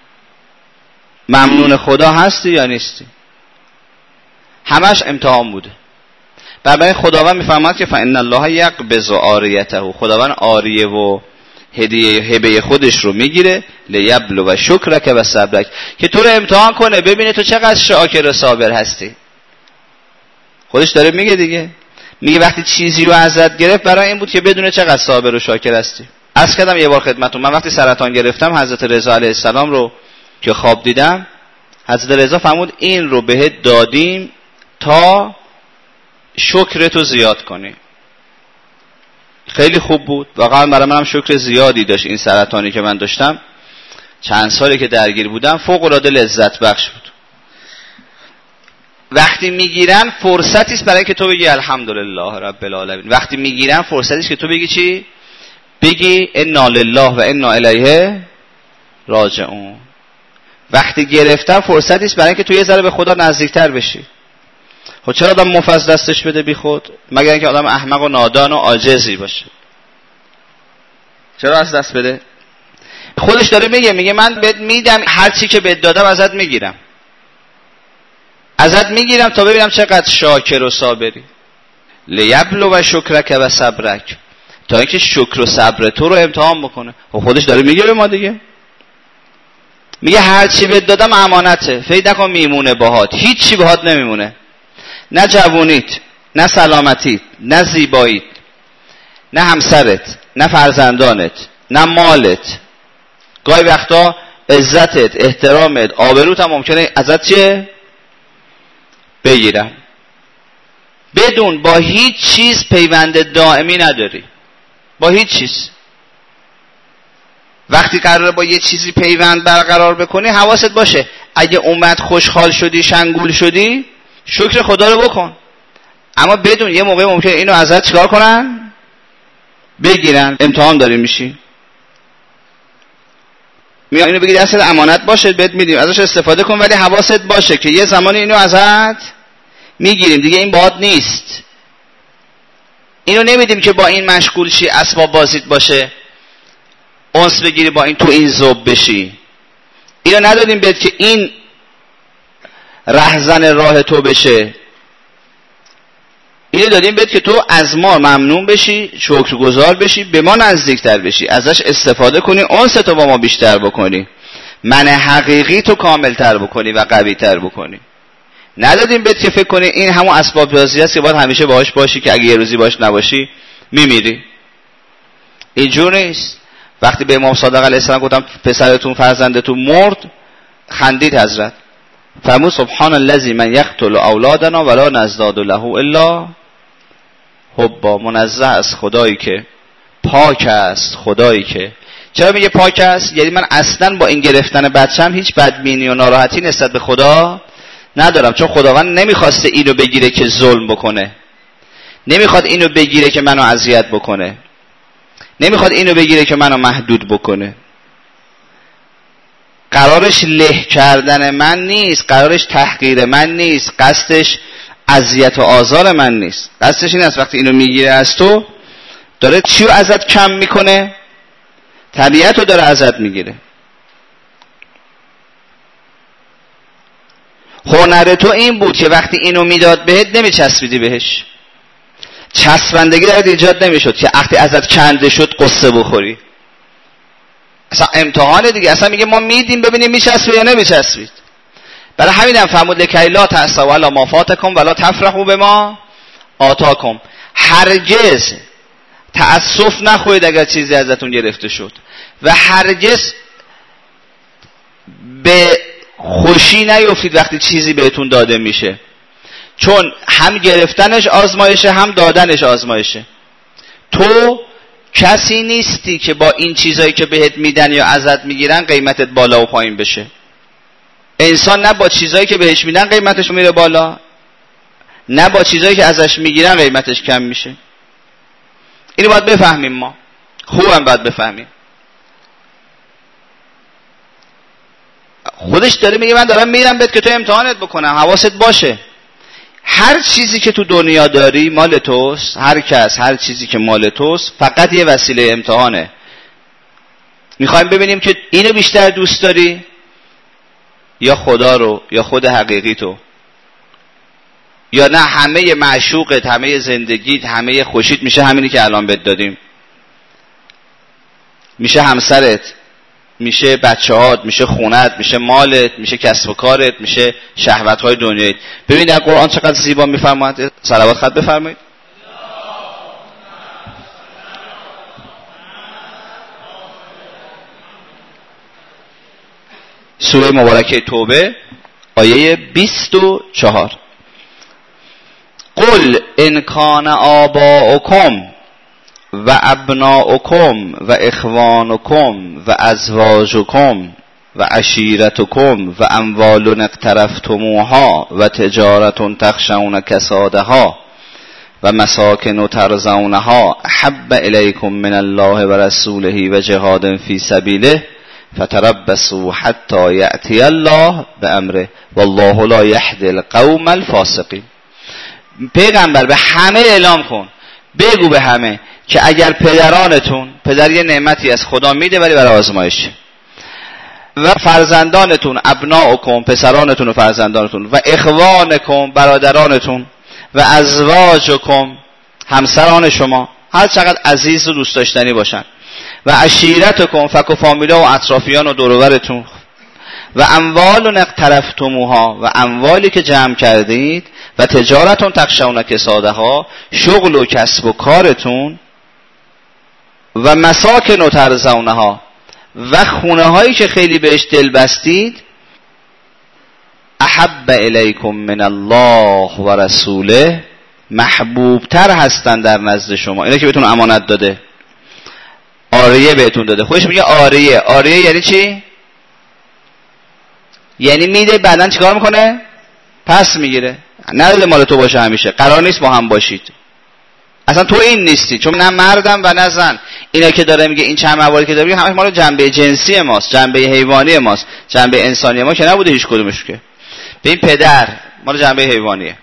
Speaker 1: ممنون خدا هستی یا نیستی. همش امتحان بوده. برای خداوند میفهمد که فإن الله یقبض عاریته، خداوند عاریه و هدیه هبه خودش رو میگیره، لیبلو و شکرک و صبرک، که تو رو امتحان کنه، ببینه تو چقدر شاکر و صابر هستی. خودش داره میگه دیگه، میگه وقتی چیزی رو ازت گرفت برای این بود که بدونه چقدر صابر و شاکر هستی. عرض کردم یه بار خدمتتون، من وقتی سرطان گرفتم حضرت رضا علیه السلام رو که خواب دیدم، حضرت رضا فرمود این رو بهت دادیم تا شکرتو زیاد کنی. خیلی خوب بود واقعا، برای منم شکر زیادی داشت. این سرطانی که من داشتم چند سالی که درگیر بودم فوق العاده لذت بخش بود. وقتی میگیرن فرصتی است برای که تو بگی الحمدلله رب العالمین. وقتی میگیرن فرصتی است که تو بگی چی؟ بگی انا لله و انا الیه راجعون. وقتی گرفتن فرصتی است برای که تو یه ذره به خدا نزدیکتر بشی. خب چرا آدم مفز دستش بده بی خود؟ مگر اینکه آدم احمق و نادان و عاجزی باشه. چرا از دست بده؟ خودش داره میگه من بهت میدم، هر چی که بهت دادم ازت میگیرم تا ببینم چقدر شاکر و صابری. لیبلو و شکرک و صبرک، تا اینکه شکر و صبر تو رو امتحان بکنه. خب خودش داره میگه به ما دیگه، میگه هر چی بهت دادم امانته، فکر نکن میمونه باهات. هیچ چی باهات نمیمونه، نه جوونیت، نه سلامتیت، نه زیباییت، نه همسرت، نه فرزندانت، نه مالت. گاهی وقتا عزتت، احترامت، آبروت هم ممکنه ازت چه بگیرن. بدون با هیچ چیز پیوند دائمی نداری، با هیچ چیز. وقتی قراره با یه چیزی پیوند برقرار بکنی حواست باشه اگه اومد خوشحال شدی شنگول شدی شکر خدا رو بکن، اما بدون یه موقع ممکنه اینو ازت چیکار کنن؟ بگیرن. امتحان داری میشی، میگم اینو بگی دست امانت باشه بهت میدیم ازش استفاده کن، ولی حواست باشه که یه زمانی اینو ازت میگیریم دیگه، این باهات نیست. اینو نمیدیم که با این مشغول شی اسباب بازیت باشه انس بگیری با این تو این ذوب بشی. اینو ندادیم بهت که این رهزن راه تو بشه، اینو دادیم بهت که تو از ما ممنون بشی، شکرگزار بشی، به ما نزدیکتر بشی، ازش استفاده کنی، انس تو با ما بیشتر بکنی، من حقیقی تو کاملتر بکنی و قویتر بکنی. ندادیم بهت که فکر کنی این همون اسباب بازی است که باید همیشه باهاش باشی که اگه یه روزی باهاش نباشی میمیری. اینجور نیست. وقتی به امام صادق علیه السلام گفتم پسرتون فرزندتون مرد، خندید حضرت، فرمود سبحان الذی من یقتل اولادنا ولا نزداد له الا حبا. منزه است خدایی که پاک است، خدایی که چرا میگه پاک است؟ یعنی من اصلا با این گرفتن بچم هیچ بدبینی و ناراحتی نسبت به خدا ندارم، چون خداوند نمیخواسته اینو بگیره که ظلم بکنه، نمیخواد اینو بگیره که منو اذیت بکنه، نمیخواد اینو بگیره که منو محدود بکنه. قرارش له کردن من نیست، قرارش تحقیر من نیست، قصدش اذیت و آزار من نیست، قصدش این است وقتی اینو میگیره از تو داره چیو ازت کم میکنه؟ طبیعت رو داره ازت میگیره. هنر تو این بود که وقتی اینو میداد بهت نمیچسبیدی بهش، چسبندگی درت ایجاد نمیشد که وقتی ازت کنده شد قصه بخوری. اصلا امتحان دیگه، اصلا میگه ما میدیم ببینیم میچسبید یا نمیچسبید. برای همینم فرمود لکی لا تأسوا علی ما فاتکم ولا تفرحوا بما آتاکم. هرگز تأسف نخورید اگر چیزی ازتون گرفته شد و هرگز به خوشی نیفتید وقتی چیزی بهتون داده میشه، چون هم گرفتنش آزمایشه هم دادنش آزمایشه. تو کسی نیستی که با این چیزایی که بهت میدن یا ازت میگیرن قیمتت بالا و پایین بشه. انسان نه با چیزایی که بهش میدن قیمتش میره بالا، نه با چیزایی که ازش میگیرن قیمتش کم میشه. اینو باید بفهمیم، ما خوبم باید بفهمیم. خودش داره میگه من دارم میرم بهت که تو امتحانت بکنم، حواست باشه هر چیزی که تو دنیا داری مال توست، هر کس هر چیزی که مال توست فقط یه وسیله امتحانه. میخوایم ببینیم که اینو بیشتر دوست داری یا خدا رو یا خود حقیقی تو، یا نه همه معشوقت، همه زندگیت، همه خوشیت میشه همینی که الان بهت دادیم، میشه همسرت، میشه بچه‌هات، میشه خونت، میشه مالت، میشه کسب و کارت، میشه شهوت‌های دنیایت. ببینید در قرآن چقدر زیبا میفرماید. صلوات خط بفرمایید. سوره مبارکه توبه آیه 24. قل ان کان آباؤکم و ابناؤکم و اخوانکم و ازواجکم و عشیرتکم و اموال اقترفتموها و تجارت تخشون کسادها و مساکن ترضونها احب الیکم من الله و رسوله و جهاد فی سبیله فتربصوا حتی یأتی الله بامره والله لا یهدی القوم الفاسقین. پیغمبر به همه اعلام کن، بگو به همه که اگر پدرانتون، پدر یه نعمتی از خدا میده ولی برای آزمایشه، و فرزندانتون، ابناؤکم پسرانتون و فرزندانتون، و اخوانکم برادرانتون، و ازواجکم همسران شما هر چقدر عزیز و دوست داشتنی باشن، و عشیرتکم فک و فامیلا و اطرافیان و دوروبرتون، و اموال اقترفتموها و اموالی که جمع کردید، و تجارتون تخشون کسادها شغل و کسب و کارتون، و مساکن و ترضونها و خونه هایی که خیلی بهش دل بستید، احب الیکم من الله و رسوله محبوب تر هستن در نزد شما، اینه که بهتون امانت داده. آریه بهتون داده. خودش میگه آریه. آریه یعنی چی؟ یعنی میده بعدن چیکار میکنه؟ پس میگیره. نداده مال تو باشه همیشه، قرار نیست با هم باشید، اصلا تو این نیستی، چون نه مردم و نه زن. اینا که داره میگه این چند مواردی که داره میگه همش مال جنبه جنسی ماست، جنبه حیوانی ماست، جنبه انسانی ما که نبوده هیچ کدومش. که به این پدر مال جنبه حیوانیه،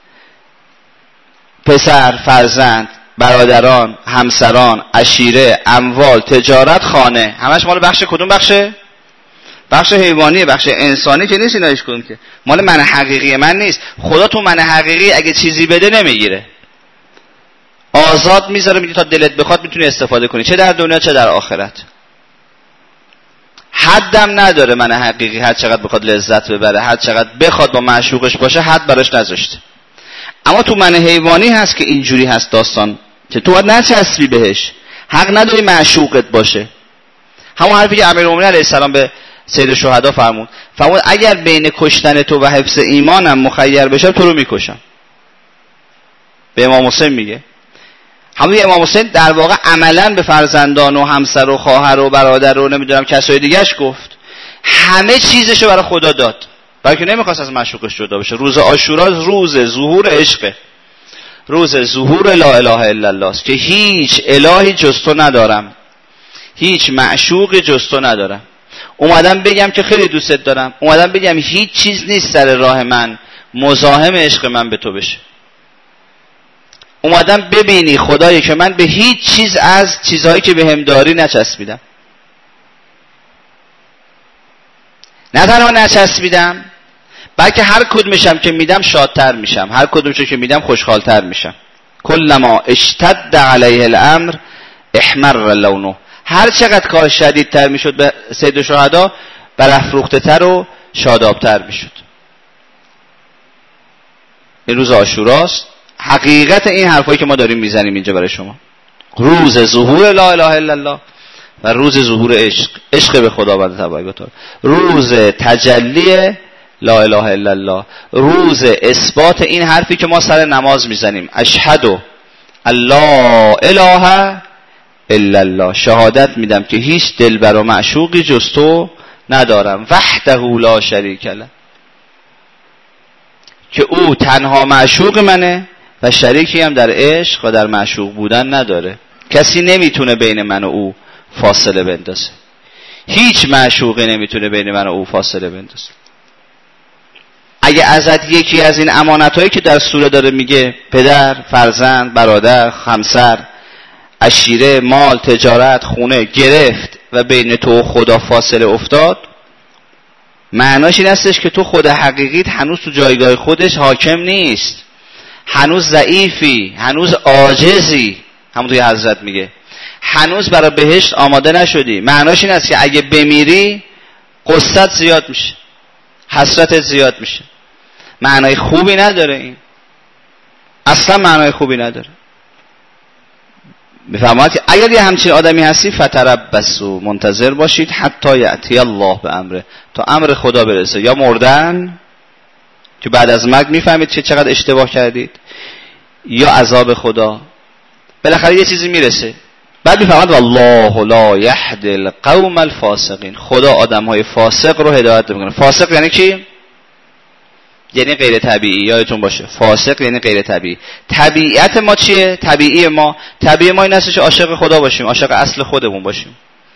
Speaker 1: پسر، فرزند، برادران، همسران، عشیره، اموال، تجارت، خانه، همش مال بخش کدوم بخشه؟ بخش حیوانیه. بخش انسانی که نیست. اینا هیچ کدوم که مال من حقیقی من نیست. خدا تو من حقیقی اگه چیزی بده نمیگیره، آزاد میذاره، میگه تا دلت بخواد میتونی استفاده کنی، چه در دنیا چه در آخرت. حدم نداره من حقیقی، هر چقدر بخواد لذت ببره، هر چقدر بخواد با معشوقش باشه، حد براش نذاشته. اما تو من حیوانی هست که اینجوری هست داستان، که تو باید نچسبی بهش، حق نداری معشوقت باشه. همون حرفی که امیرالمومنین علیه السلام به سید الشهدا فرمود اگر بین کشتن تو و حفظ ایمانم مخیر بشم تو رو میکشم. به امام حسین میگه. همون امام حسین در واقع عملاً به فرزندان و همسر و خواهر و برادر و نمیدونم کسای دیگه‌اش گفت، همه چیزشو برای خدا داد، بلکه نمیخواست از معشوقش جدا بشه. روز عاشورا روز ظهور عشق، روز ظهور لا اله الا الله است که هیچ الهی جز تو ندارم، هیچ معشوقی جز تو ندارم. اومدم بگم که خیلی دوستت دارم، اومدم بگم هیچ چیز نیست سر راه من مزاحم عشق من به تو بشه. اومدم ببینی خدایی که من به هیچ چیز از چیزهایی که بهم داری نچسبیدم. نه تنها نچسبیدم، بلکه هر کدومشم که میدم شادتر میشم، هر کدومشو که میدم خوشحالتر میشم. کلما اشتد علیه الامر احمر لونه. هر چقدر کار شدیدتر میشد به سید الشهدا برافروخته تر و شادابتر میشد. این روز عاشوراست. حقیقت این حرفایی که ما داریم میزنیم اینجا برای شما، روز ظهور لا اله الا الله و روز ظهور عشق به خداوند تبارک و تعالی، روز تجلی لا اله الا الله، روز اثبات این حرفی که ما سر نماز میزنیم، اشهد الله اله الا الله، شهادت میدم که هیچ دلبر و معشوقی جز تو ندارم، وحده لا شریک له، که او تنها معشوق منه و شریکی هم در عشق و در معشوق بودن نداره. کسی نمیتونه بین من و او فاصله بندازه، هیچ معشوقی نمیتونه بین من و او فاصله بندازه. اگه ازت یکی از این امانتایی که در سوره داره میگه، پدر، فرزند، برادر، همسر، عشیره، مال، تجارت، خونه، گرفت و بین تو و خدا فاصله افتاد، معناش این هستش که تو خود حقیقیت هنوز تو جایگاه خودش حاکم نیست، هنوز ضعیفی، هنوز عاجزی. همونطور که حضرت میگه هنوز برای بهشت آماده نشدی. معناش این است که اگه بمیری قصت زیاد میشه، حسرتت زیاد میشه. معنای خوبی نداره، این اصلا معنای خوبی نداره. بفرماید که اگر یه همچین آدمی هستی فتربصوا، منتظر باشید حتی یأتی الله به امره، تا امر خدا برسه، یا مردن که بعد از مرگ میفهمید که چقدر اشتباه کردید، یا عذاب خدا. بالاخره یه چیزی میرسه، بعد میفهمید والله لا یهدی القوم الفاسقین، خدا آدمهای فاسق رو هدایت نمیکنه. فاسق یعنی کی؟ یعنی غیر طبیعی. یادتون باشه فاسق یعنی غیر طبیعی. طبیعت ما چیه؟ طبیعی ما این هستش عاشق خدا باشیم، عاشق اصل خودمون باشیم.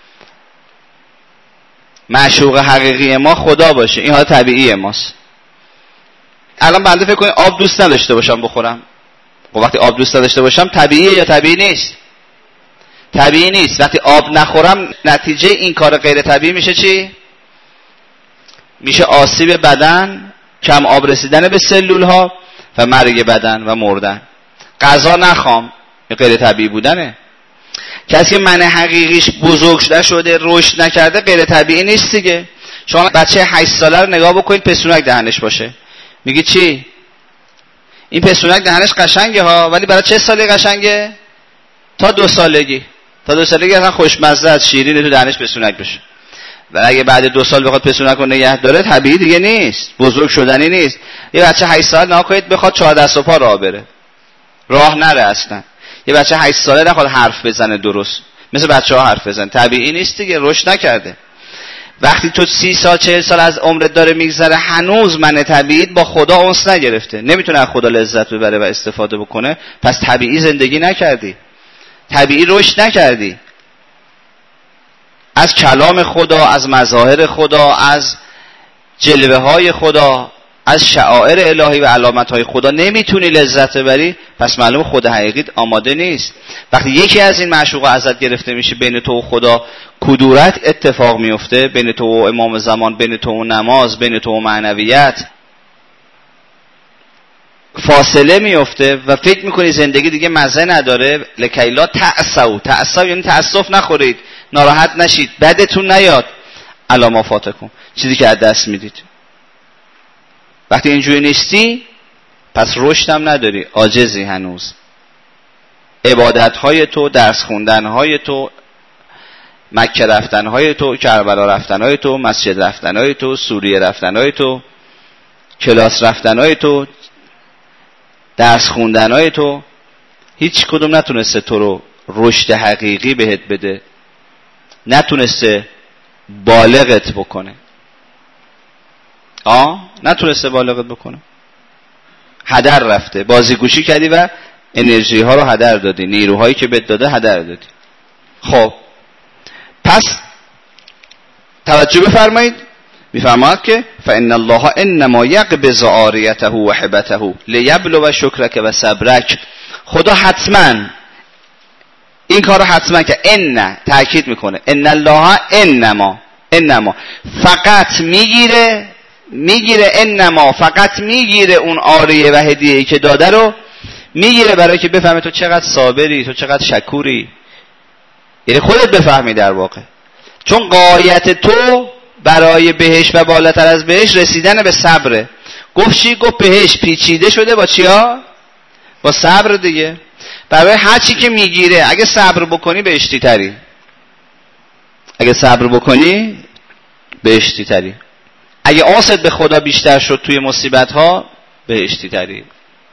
Speaker 1: معشوق حقیقی ما خدا باشه، این حالت طبیعی ماست. الان بنده فکر کنید آب دوست نداشته باشم بخورم، و وقتی آب دوست نداشته باشم طبیعیه یا طبیعی نیست؟ طبیعی نیست. وقتی آب نخورم نتیجه این کار غیر طبیعی میشه چی؟ میشه آسیب بدن، کم آب رسیدن به سلول ها و مرگ بدن و مردن. غذا نخوام، غیر طبیعی بودنه. کسی که من حقیقیش بزرگ نشده، رشد نکرده، غیر طبیعی نیست دیگه. شما بچه 8 ساله رو نگاه بکنید، پستونک دهنش باشه، میگی چی؟ این پستونک دهنش قشنگه ها، ولی برای چه سالی قشنگه؟ تا 2 سالگی. تا 2 سالگی اصلا خوشمزه از شیرینه تو دهنش پستونک بشه. و اگه بعد 2 سال بخواد پستونک رو نگه داره، طبیعی دیگه نیست، بزرگ شدنی نیست. یه بچه 8 ساله نگاه کنید بخواد 4 دست و پا راه بره، راه نره اصلا. یه بچه 8 ساله نخواد حرف بزنه درست، مثل بچه‌ها حرف بزن. طبیعی نیست دیگه، رشد نکرده. وقتی تو 30 سال 40 سال از عمرت داره میگذره هنوز من طبیعیت با خدا انس نگرفته، نمیتونه از خدا لذت ببره و استفاده بکنه، پس طبیعی زندگی نکردی، طبیعی رشد نکردی. از کلام خدا، از مظاهر خدا، از جلوه های خدا، از شعائر الهی و علامت های خدا نمیتونی لذت ببری، پس معلوم خود حقیقیت آماده نیست. وقتی یکی از این معشوقا ازت گرفته میشه، بین تو و خدا کدورت اتفاق میفته، بین تو و امام زمان، بین تو و نماز، بین تو و معنویت فاصله میفته و فکر میکنی زندگی دیگه مزه نداره. لکیلا تأسو یعنی تأسف نخورید، ناراحت نشید، بدتون نیاد الا ما فاتکم، چیزی که از دست میدید. وقتی اینجوری نیستی پس رشدم نداری، عاجزی هنوز. عبادت‌های تو، درس خوندن‌های تو، مکه رفتن‌های تو، کربلا رفتن‌های تو، مسجد رفتن‌های تو، سوریه رفتن‌های تو، کلاس رفتن‌های تو، درس خوندن‌های تو، هیچ کدوم نتونسته تو رو رشد حقیقی بهت بده، نتونسته بالغت بکنه. نتونسته بالغت بکنه، هدر رفته، بازیگوشی کردی و انرژی ها رو هدر دادی، نیروهایی که بهت داده هدر دادی. خب پس توجه بفرمایید، میفرماید که فإن الله انما یقبض عاریته و هبته لیبلو شکرک و صبرک. خدا حتما این کار رو حتما که ان تاکید میکنه، ان الله انما فقط میگیره انما فقط میگیره اون عاریه و هدیه‌ای که داده رو میگیره برای که بفهمه تو چقدر صابری، تو چقدر شکوری، یعنی خودت بفهمی در واقع. چون غایت تو برای بهش و بالاتر از بهش رسیدن به صبره. گفت چی؟ گفت بهش پیچیده شده با چیا؟ با صبر دیگه. برای هر چی که میگیره اگه صبر بکنی بهشتی تری، اگه صبر بکنی بهشتی تری، اگه آست به خدا بیشتر شد توی مصیبت ها بهشتی تری.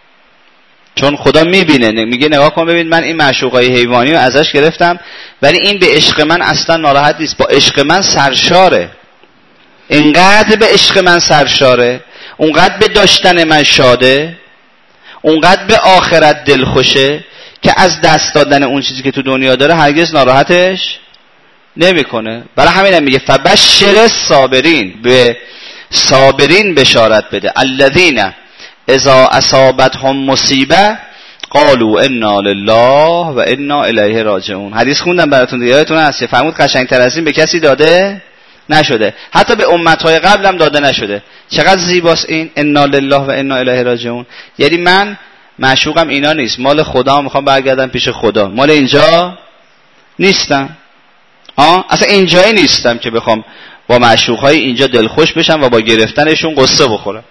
Speaker 1: چون خدا میبینه، میگه نگاه کن ببین من این معشوقای حیوانی رو ازش گرفتم ولی این به عشق من اصلا ناراحت نیست، با عشق من سرشاره، اینقدر به عشق من سرشاره، اونقدر به داشتن من شاده، اونقدر به آخرت دلخوشه که از دست دادن اون چیزی که تو دنیا داره هرگز ناراحتش نمیکنه. برای همین میگه فبشر الصابرین، به صابرین بشارت بده. الذین اذا اصابتهم مصیبه قالوا انا لله و انا الیه راجعون. حدیث خوندم براتون دیگه، یادتون هست؟ فرمود قشنگتر از این به کسی داده نشده، حتی به امتهای قبلم داده نشده. چقدر زیباست این انا لله و انا الیه راجعون. یعنی من معشوقم اینا نیست، مال خدا، میخوام برگردم پیش خدا، مال اینجا نیستم. اصلا اینجایی نیستم که بخوام با معشوقهای اینجا دلخوش بشم و با گرفتنشون قصه بخورم.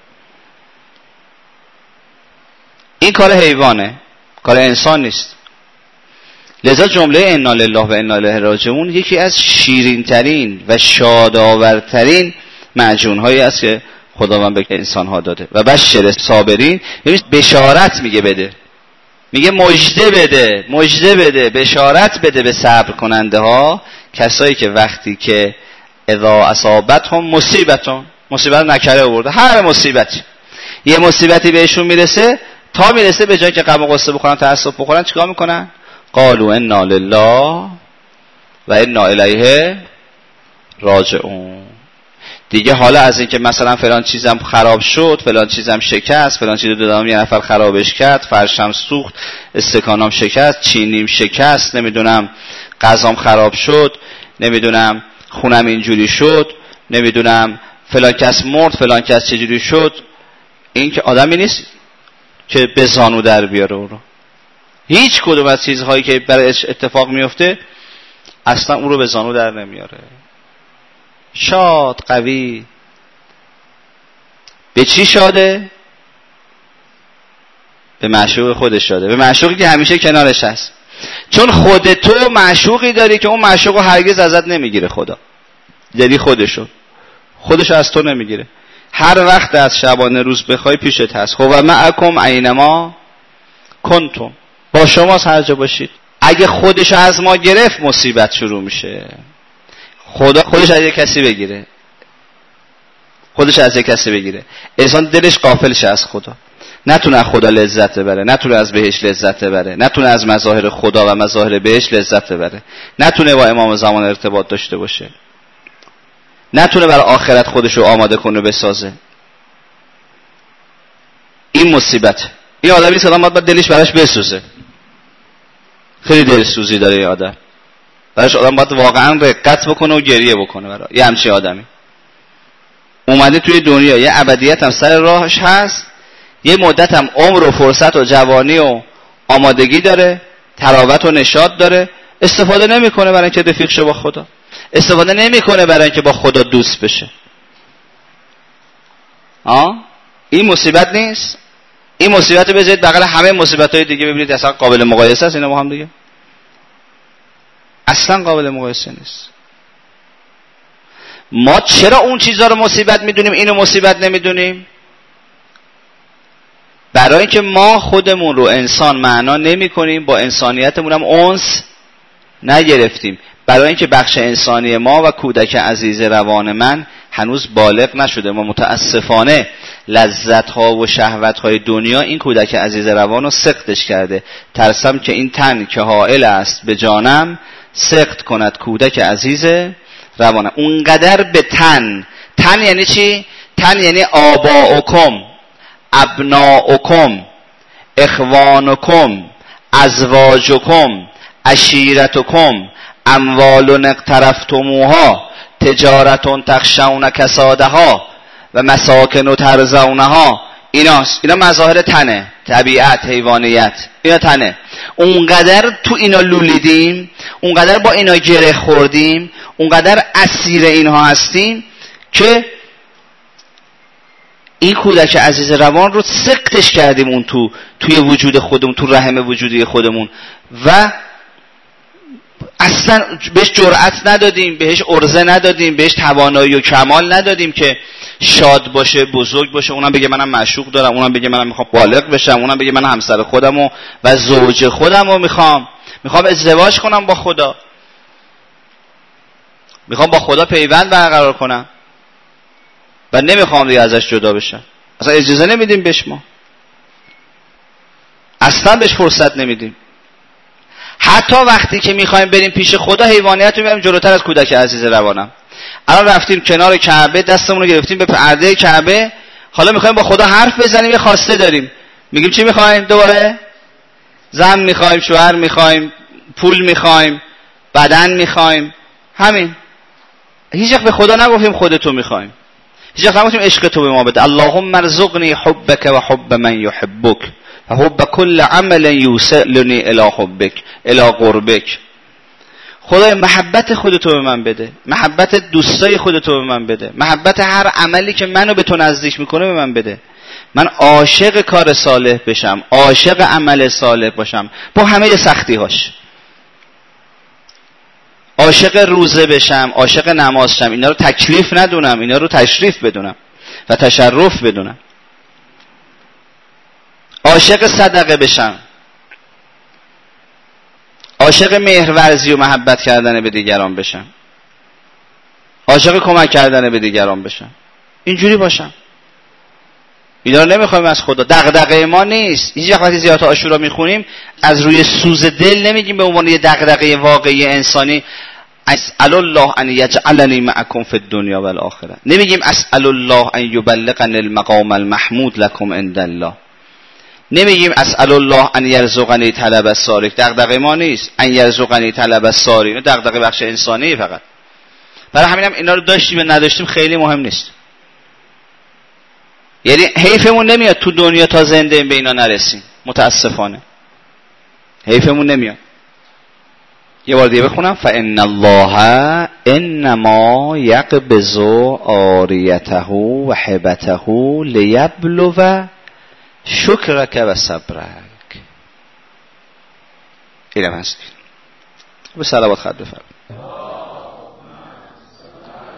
Speaker 1: این کار حیوانه، کار انسان نیست. لذا جمله انا لله و انا الیه راجعون یکی از شیرین ترین و شادآورترین معجون‌هایی است که خداوند به انسان‌ها داده. و بشر صابرین یعنی بشارت میگه بده، میگه مژده بده، بشارت بده به صبر کننده ها، کسایی که وقتی که اذا اصابتهم مصیبت نکره آورده، هر مصیبتی یه مصیبتی بهشون میرسه، تا میرسه به جای که غم و غصه بخورن، تأسف بخورن، چیکار میکنن؟ قالوا انا لله و انا الیه راجعون. دیگه حالا از این که مثلا فلان چیزم خراب شد، فلان چیزم شکست، فلان چیزو دادم یه نفر خرابش کرد، فرشم سوخت، استکانم شکست، چینیم شکست، نمیدونم غذام خراب شد، نمیدونم خونم اینجوری شد، نمیدونم فلان کس مرد، فلان کس چجوری شد. این که آدمی نیست که به زانو در بیاره او رو. هیچ کدوم از چیزهایی که برای اتفاق میفته اصلا او رو به زانو در نمیاره. شاد، قوی. به چی شاده؟ به معشوق خودش شاده، به معشوقی که همیشه کنارش هست. چون خود تو معشوقی داری که اون معشوق رو هرگز ازت نمیگیره خدا، یعنی خودشو از تو نمیگیره. هر وقت از شبانه روز بخوای پیشت هست. خب و معکم اینما کنتم، با شماست هر جا باشید. اگه خودش از ما گرفت مصیبت شروع میشه. خدا خودش از یک کسی بگیره، خودش از یک کسی بگیره، انسان دلش غافل شه از خدا، نتونه از خدا لذت ببره، نتونه از بهش لذت ببره، نتونه از مظاهر خدا و مظاهر بهش لذت ببره، نتونه با امام زمان ارتباط داشته باشه، نتونه برای آخرت خودش رو آماده کنه بسازه. این مصیبت. این آدمی سلام باید دلش براش بسوزه. خیلی دلسوزی داره این آدم، براش آدم باید واقعا رقت بکنه و گریه بکنه برای یه همچین آدمی. اومده توی دنیا، یه ابدیت هم سر راهش هست، یه مدت هم عمر و فرصت و جوانی و آمادگی داره، تراوت و نشاط داره، استفاده نمیکنه برای اینکه رفیق شه با خدا، استفاده نمیکنه برای اینکه با خدا دوست بشه. این مصیبت نیست؟ این مصیبت بذارید بغل همه مصیبت‌های دیگه ببینید اصلا قابل مقایسه است اینا با هم دیگه؟ اصلا قابل مقایسه نیست. ما چرا اون چیزا رو مصیبت میدونیم اینو مصیبت نمیدونیم؟ برای اینکه ما خودمون رو انسان معنا نمی‌کنیم، با انسانیتمون هم انس نگرفتیم. برای اینکه بخش انسانی ما و کودک عزیز روان من هنوز بالغ نشده. ما متاسفانه لذت‌ها و شهوت‌های دنیا این کودک عزیز روان رو سقطش کرده. ترسم که این تن که حائل است به جانم سقط کند کودک عزیز روانم. اونقدر به تن یعنی چی؟ تن یعنی آباؤکم، ابناؤکم، اخوانکم، ازواجکم، عشیرتکم، اموال اقترفتموها، تجارت تخشون کسادها و مساکن ترضونها. اینا مظاهر تنه، طبیعت، حیوانیت، اینا تنه. اونقدر تو اینا لولیدیم، اونقدر با اینا گره خوردیم، اونقدر اسیر اینها هستیم که این کودک عزیز روان رو سقطش کردیم اون توی وجود خودمون، تو رحم وجودی خودمون و اصلا بهش جرأت ندادیم، بهش عرضه ندادیم، بهش توانایی و کمال ندادیم که شاد باشه، بزرگ باشه. اونم بگه منم معشوق دارم، اونم بگه منم میخوام بالغ بشم، اونم بگه من همسر خودمو و زوج خودمو میخوام ازدواج کنم با خدا، میخوام با خدا پیوند برقرار کنم و نمیخوام دیگه ازش جدا بشم. اصلا اجازه نمیدیم بهش، ما اصلا بهش فرصت نمیدیم. حتی وقتی که میخوایم بریم پیش خدا حیوانیت رو میبریم جلوتر از کودک عزیز روانم. الان رفتیم کنار کعبه، دستمون رو گرفتیم به پرده کعبه، حالا میخوایم با خدا حرف بزنیم، یه خواسته داریم، میگیم چی میخوایم؟ دوباره زن میخوایم، شوهر میخوایم، پول میخوایم، بدن میخوایم، همین. هیچ وقت به خدا نگفتیم خودتو میخوایم، هیچ وقت نگفتیم عشق تو به ما بده. اللهم ارزقنی حبک و حب من یحبک و حب کل عمل یوصلنی الی حبک الی قربک. خدای محبت خودتو به من بده، محبت دوستای خودتو به من بده، محبت هر عملی که منو به تو نزدیک میکنه به من بده. من عاشق کار صالح بشم، عاشق عمل صالح باشم با همه سختی‌هاش، عاشق روزه بشم، عاشق نماز شم، اینا رو تکلیف ندونم، اینا رو تشریف بدونم و تشرف بدونم، عاشق صدقه بشم، عاشق مهرورزی و محبت کردن به دیگران بشم، عاشق کمک کردن به دیگران بشم، اینجوری باشم. اینا رو نمیخوایم از خدا، دغدغه ما نیست. هیچ وقتی زیارت عاشورا میخونیم از روی سوز دل نمیگیم به عنوان یه دغدغه واقعی انسانی اسأل الله ان یجعلنی معکم فی الدنیا و الاخره، نمیگیم اسأل الله ان یبلغنی المقام المحمود لکم عند الله، نمیگیم اسأل الله ان یرزقنی طلب السالک. دغدغه ما نیست ان یرزقنی طلب الساری، اینو دغدغه بخش انسانی فقط. برای همینم اینا رو داشتیم و نداشتیم خیلی مهم نیست. یعنی حیفمون نمیاد تو دنیا تا زنده به اینا نرسیم، متاسفانه حیفمون نمیاد. یه بار دیگه بخونم فإن الله انما یقبض عاریته و هبته لیبلو شکرک و صبرک. اینم هست. به صلوات خط بفرمایید.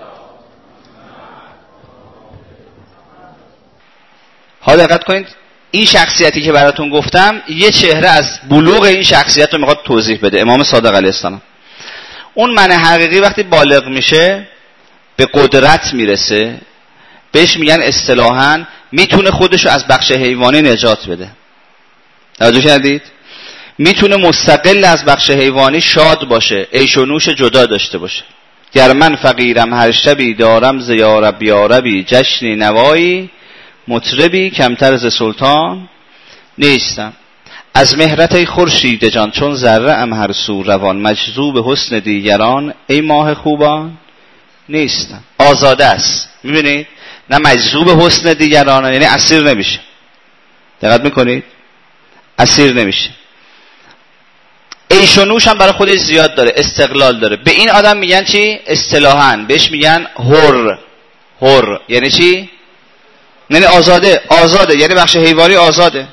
Speaker 1: حالا دقت کنید این شخصیتی که براتون گفتم یه چهره از بلوغ این شخصیت رو میخواد توضیح بده، امام صادق علیه السلام. اون من حقیقی وقتی بالغ میشه به قدرت میرسه، بهش میگن اصطلاحاً میتونه خودشو از بخش حیوانی نجات بده. توجه کردید؟ میتونه مستقل از بخش حیوانی شاد باشه، عیش و نوش جدا داشته باشه. گر من فقیرم هر شبی دارم ز یارب یاربی، جشنی نوایی مطربی کمتر ز سلطان نیستم. از مهرت خورشید جان چون ذره ام هر سو روان، مجذوب حسن دیگران ای ماه خوبان نیستم. آزاده است. میبینید؟ نه مجذوب حسن دیگران، یعنی اسیر نمیشه. دقت میکنید؟ اسیر نمیشه. عیش و نوش هم برای خودش زیاد داره، استقلال داره. به این آدم میگن چی؟ اصطلاحاً بهش میگن حر. حر یعنی چی؟ یعنی آزاده. آزاده یعنی بخش حیوانی آزاده.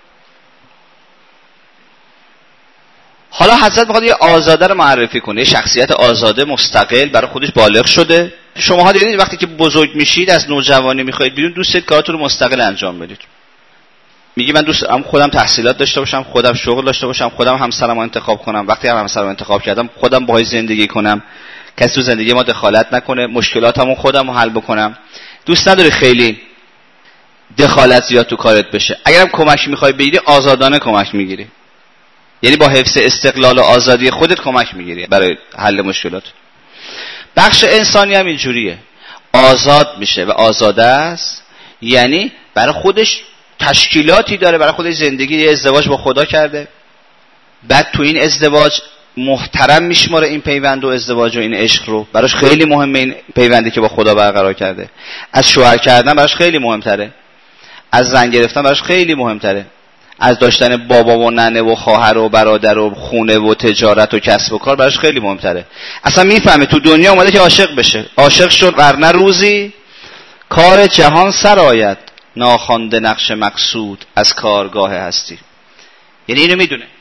Speaker 1: حالا حضرت میخواد یه آزاده رو معرفی کنه، یه شخصیت آزاده مستقل برای خودش بالغ شده. شماها دیدید وقتی که بزرگ میشید از نوجوانی میخواید بیرون، دوست دارید کاراتون رو مستقل انجام بدید. میگی من دوست دارم خودم تحصیلات داشته باشم، خودم شغل داشته باشم، خودم همسرمو انتخاب کنم. وقتی همسرمو انتخاب کردم خودم باهاش زندگی کنم، کسی تو زندگی ما دخالت نکنه، مشکلاتمو خودم حل بکنم. دوست نداری خیلی دخالت زیاد تو کارت بشه. اگرم کمک میخوای بگیری آزادانه کمک میگیری، یعنی با حفظ استقلال و آزادی خودت کمک میگیری برای حل مشکلات. بخش انسانی هم اینجوریه، آزاد میشه و آزاده است، یعنی برای خودش تشکیلاتی داره، برای خودش زندگی، یه ازدواج با خدا کرده، بعد تو این ازدواج محترم میشماره این پیوند و ازدواج و این عشق رو، براش خیلی مهمه این پیوندی که با خدا برقرار کرده. از شوهر کردن براش خیلی مهمتره، از زن گرفتن براش خیلی مهمتره، از داشتن بابا و ننه و خواهر و برادر و خونه و تجارت و کسب و کار براش خیلی مهمتره. اصلا میفهمه تو دنیا اومده که عاشق بشه، عاشق شد ورنه روزی کار جهان سر آید، ناخوانده نقش مقصود از کارگاه هستی. یعنی اینو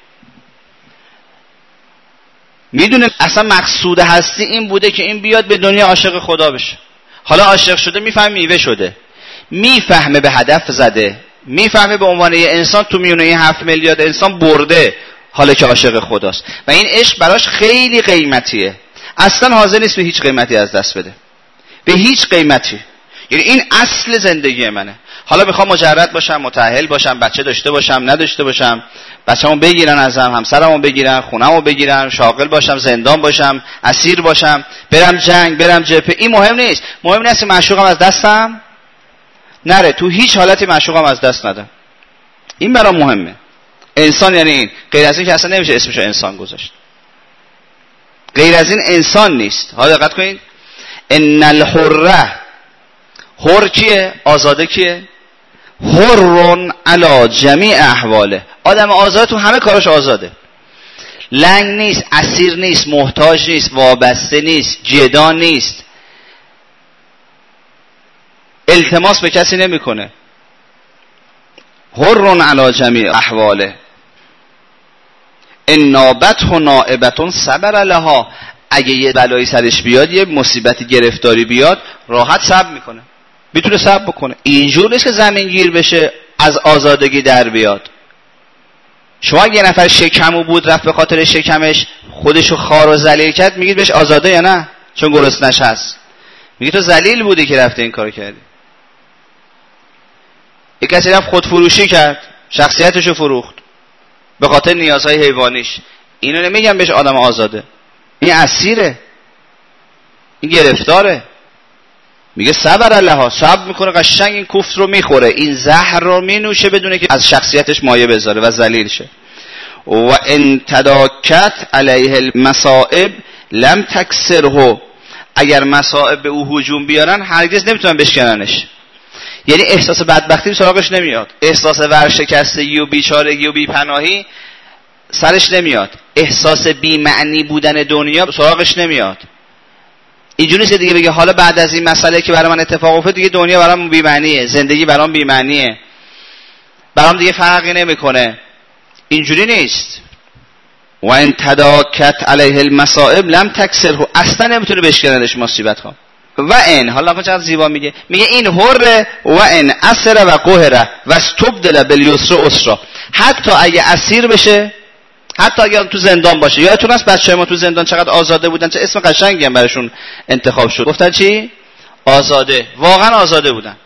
Speaker 1: میدونه اصلا مقصود هستی این بوده که این بیاد به دنیا عاشق خدا بشه. حالا عاشق شده، میفهمه میوه شده، میفهمه به هدف زده، میفهمه به عنوان یه انسان تو میونه این 7 میلیارد انسان برده، حالا که عاشق خداست و این عشق براش خیلی قیمتیه. اصلا حاضر نیست به هیچ قیمتی از دست بده، به هیچ قیمتی. یعنی این اصل زندگی منه. حالا میخوام مجرد باشم، متأهل باشم، بچه داشته باشم، نداشته باشم، بچه‌مو بگیرن ازم، همسرمو بگیرن، خونه‌مو بگیرن، شاغل باشم، زندان باشم، اسیر باشم، برم جنگ، برم جبهه، این مهم نیست. مهم نیست معشوقم از دستم نره، تو هیچ حالتی معشوقم از دست ندم. این برام مهمه. انسان یعنی این. غیر از این که اصلا نمیشه اسمش انسان گذاشت. غیر از این انسان نیست. حالا دقت کنید. ان الحره، حر کیه؟ آزاده کیه؟ حرٌ علی جمیع احواله. آدم آزاد تو همه کاراش آزاده، لنگ نیست، اسیر نیست، محتاج نیست، وابسته نیست، جدا نیست، التماس به کسی نمیکنه. حرٌ علی جمیع احواله. ان نابته نائبه صبر لها. اگه یه بلایی سرش بیاد، یه مصیبتی گرفتاری بیاد، راحت صبر میکنه، میتونه صبر بکنه. اینجور نیست که زمین گیر بشه از آزادگی در بیاد. شما اگه یه نفر شکمو بود رفت به خاطر شکمش خودشو خار و ذلیل کرد، میگید بهش آزاده یا نه؟ چون گرسنش هست. میگی تو ذلیل بودی که رفته این کارو کردی. یک کسی رفت خودفروشی کرد، شخصیتشو فروخت به خاطر نیازهای حیوانیش، اینو نمیگم بهش آدم آزاده، این اسیره، این گرفتاره. میگه صبر الله، صبر میکنه، قشنگ این کوفت رو میخوره، این زهر رو مینوشه بدونه که از شخصیتش مایه بذاره و ذلیل شه. و ان تداکت علیه المصائب لم تکسره. اگر مصائب به او هجوم بیارن هرگز نمیتونن بشکننش. یعنی احساس بدبختی سراغش نمیاد، احساس ورشکستگی و بیچارگی و بیپناهی سرش نمیاد، احساس بی‌معنی بودن دنیا سراغش نمیاد. اینجوری نیست دیگه بگه حالا بعد از این مسئله که برای من اتفاق افتاد دیگه دنیا برام بی‌معنیه، زندگی برام بی‌معنیه، برام دیگه فرقی نمیکنه. اینجوری نیست. و ان تداکت علیه المصائب لم تکسره. اصلا نمیتونه بشکننش مصیبت ها. و ان، حالا چقدر زیبا میگه این حر و ان اسر و قهر و استبدل بالیسر اسرا، حتی اگه اسیر بشه، حتی اگه تو زندان باشه. یادتون هست بچه‌های ما تو زندان چقدر آزاده بودن، چه اسم قشنگی هم براشون انتخاب شد، گفتن چی؟ آزاده. واقعا آزاده بودن.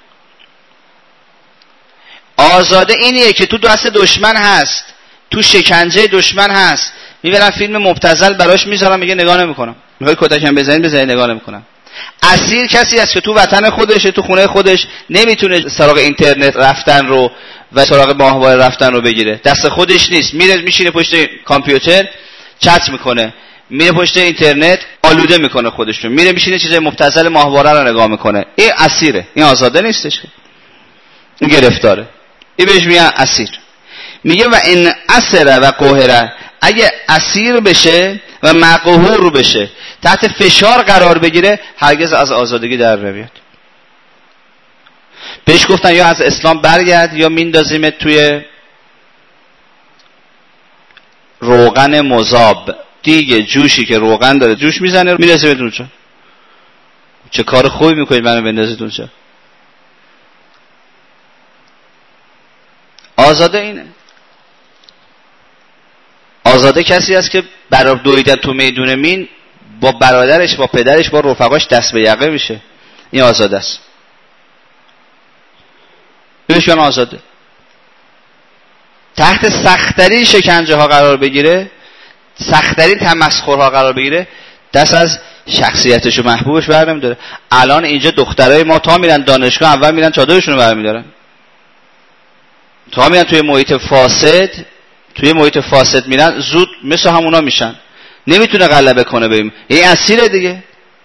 Speaker 1: آزاده اینیه که تو دست دشمن هست، تو شکنجه دشمن هست، میبرن فیلم مبتذل براش میذارن، میگه نگاه نمیکنم، میخوای کتکم بزنید نگاه نمیکنم. اسیر کسی است که تو وطن خودش، تو خونه خودش نمیتونه سراغ اینترنت رفتن رو و سراغ ماهواره رفتن رو بگیره، دست خودش نیست، میره میشینه پشت کامپیوتر چت میکنه، میره پشت اینترنت آلوده میکنه خودش رو، میره میشینه چیزای مبتذل ماهواره رو نگاه میکنه. این اسیره، این آزاده نیستش، این گرفتاره، این بهش میگن اسیر. میگه و این اسر و قهر، اگه اسیر بشه و مقهور بشه، تحت فشار قرار بگیره، هرگز از آزادگی در نمیاد. بهش گفتن یا از اسلام برگرد یا میندازیمت توی روغن مذاب، دیگه جوشی که روغن داره جوش میزنه میندازیمت اونجا. چه کار خوبی میکنید منو بندازید اونجا. آزاده اینه. آزاده کسی است که برای دویدن تو میدون مین با برادرش، با پدرش، با رفقاش دست به یقه میشه. این آزاده است. اینشون آزاده. تحت سخت‌ترین شکنجه ها قرار بگیره، سخت‌ترین تمسخرها قرار بگیره، دست از شخصیتش و محبوبش بر نمی‌داره. الان اینجا دخترای ما تا میرن دانشگاه اول میرن چادرشون رو برمی‌دارن. تا میرن توی محیط فاسد میرن، زود مثل همونا میشن، نمیتونه غلبه کنه بهم. این اسیره دیگه.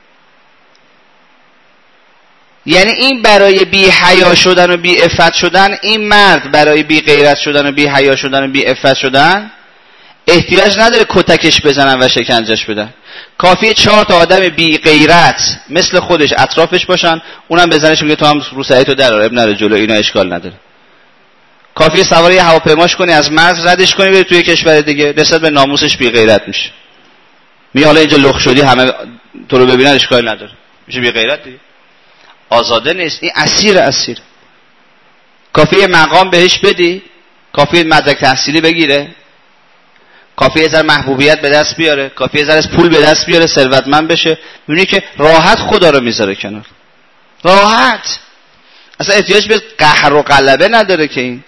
Speaker 1: یعنی این برای بی حیا شدن و بی عفت شدن، این مرد برای بی غیرت شدن و بی حیا شدن و بی عفت شدن احتیاج نداره کتکش بزنن و شکنجش بدن. کافیه 4 تا آدم بی غیرت مثل خودش اطرافش باشن، اونم بزنش میگه تو هم رو سعیتو درار، اب نره جلو، اینا اشکال نداره. کافیه سوار یه هواپیماش کنی، از مرز ردش کنی بری توی کشور دیگه، نسبت به ناموسش بی غیرت میشه. می حالا اینجا لخ شدی همه تو رو ببینن اشکال نداره، میشه بی غیرت دیگه. آزاده نیست، این اسیر. کافیه مقام بهش بدی، کافیه مدرک تحصیلی بگیره، کافیه ذره محبوبیت به دست بیاره، کافیه ذره پول به دست بیاره، ثروتمند بشه، میبینی که راحت خدا رو میذاره کنار. راحت. اصلا احتیاج به قهر و غلبه نداره که، این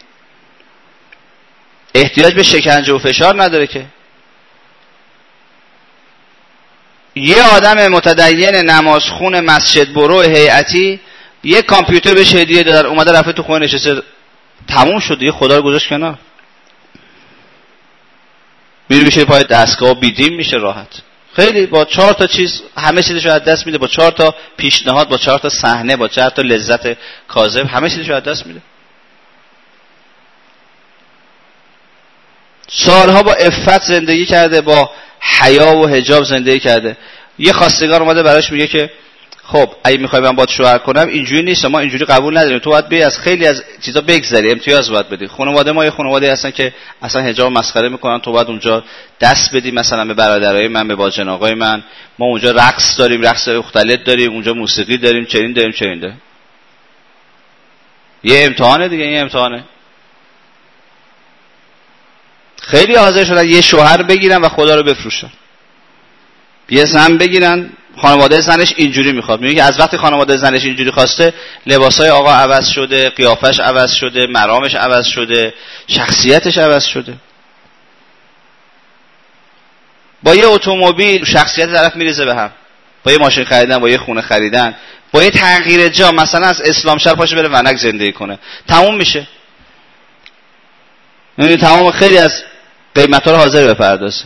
Speaker 1: احتیاج به شکنجه و فشار نداره که. یه آدم متدین نمازخون مسجد برو هیئتی یه کامپیوتر بهش هدیه دادن، اومده رفته تو خونه نشسته، تموم شد دیگه، خدا رو گذاشت کنار. میشه پای دستگاه بیدیم میشه راحت. خیلی با 4 تا چیز همه چیزشو از دست میده، با 4 تا پیشنهاد، با 4 تا صحنه، با 4 تا لذت کاذب همه چیزشو از دست میده. سالها با عفت زندگی کرده، با حیا و حجاب زندگی کرده. یه خواستگار اومده براش میگه که خب اگه میخوای من باهات شوهر کنم اینجوری نیست، ما اینجوری قبول نداریم، تو باید از خیلی از چیزا بگذری، امتیاز باید بدی. خانواده ما یه خانواده هستن که اصلا حجاب مسخره میکنن، تو باید اونجا دست بدی مثلا به برادرای من، به باجناقای من، ما اونجا رقص داریم، رقص مختلط داریم، اونجا موسیقی داریم، چنین داریم. یه امتحانه دیگه، این امتحانه. خیلی حاضر شدن یه شوهر بگیرن و خدا رو بفروشن، یه زن بگیرن، خانواده زنش اینجوری میخواد. میگه از وقتی خانواده زنش اینجوری خواسته، لباسای آقا عوض شده، قیافش عوض شده، مرامش عوض شده، شخصیتش عوض شده. با یه اتومبیل شخصیت طرف میریزه به هم، با یه ماشین خریدن، با یه خونه خریدن، با یه تغییر جا، مثلا از اسلام شهر پاشه بره ونک زندگی کنه، تموم میشه. یعنی تمام خیلی از قیمتا رو حاضر بپردازه.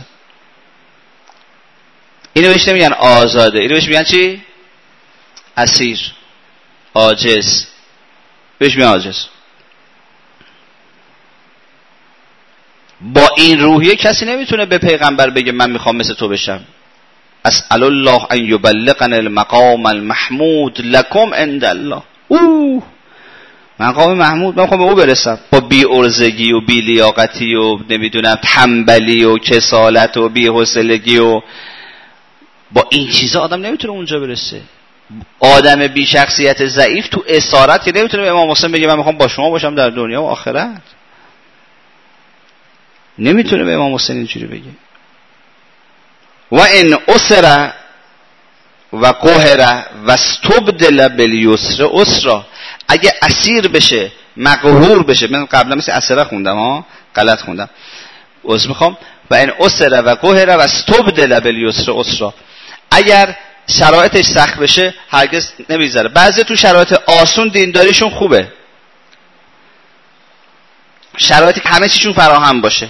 Speaker 1: اینو بهش نمیگن آزاده، اینو بهش میگن چی؟ اسیر، عاجز. بهش میگن عاجز. با این روحیه کسی نمیتونه به پیغمبر بگه من میخوام مثل تو بشم. اسأل الله ان یبلغنی المقام المحمود لکم عند الله. مقام محمود من میخوام به او برسم. با بی ارزگی و بی لیاقتی و نمیدونم تنبلی و کسالت و بی حوصلگی و با این چیزا آدم نمیتونه اونجا برسه. آدم بی شخصیت ضعیف تو اسارت که نمیتونه به امام حسین بگه من میخوام با شما باشم در دنیا و آخرت. نمیتونه به امام حسین اینجوری بگه. و ان اسر و قهر و استبدل بالیسر اسرا، اگه اسیر بشه مقهور بشه. من قبلا مثل اسره خوندم غلط خوندم، عذر میخوام. و ان اسر و قهر و استبدل بالیسر اسرا، اگر شرایطش سخت بشه هرگز نمیذاره. بعضی تو شرایط آسون دینداریشون خوبه، شرایطی که همه چیشون فراهم باشه.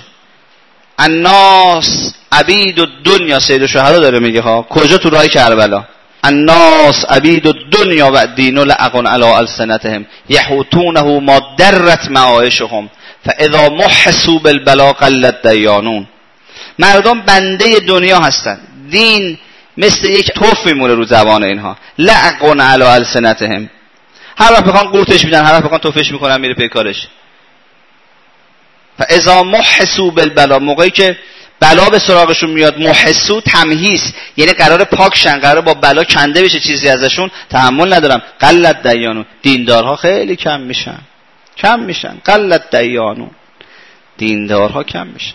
Speaker 1: الناس عبید الدنیا، سید الشهدا داره میگه ها، کجا؟ تو راه کربلا. الناس عبید الدنیا و دین لعقن علی السنتهم یحوتونه ما درت معایشهم فاذا محسوا بالبلا قلت دیانون. مردم بنده دنیا هستن، دین مثل یک توف میمونه رو زبان اینها. لعقن علی السنتهم، هر وقت بخوان قورتش میدن، هر وقت بخوان توفش میکنن، میره پی کارش. فاذا محسوا بالبلا، موقعی که بلا به سراغشون میاد، محسو تمهیس یعنی قرار پاکشن، قرار با بلا کنده بشه چیزی ازشون، تحمل ندارم. قلت دیانون، دیندارها خیلی کم میشن. قلت دیانون، دیندارها کم میشن.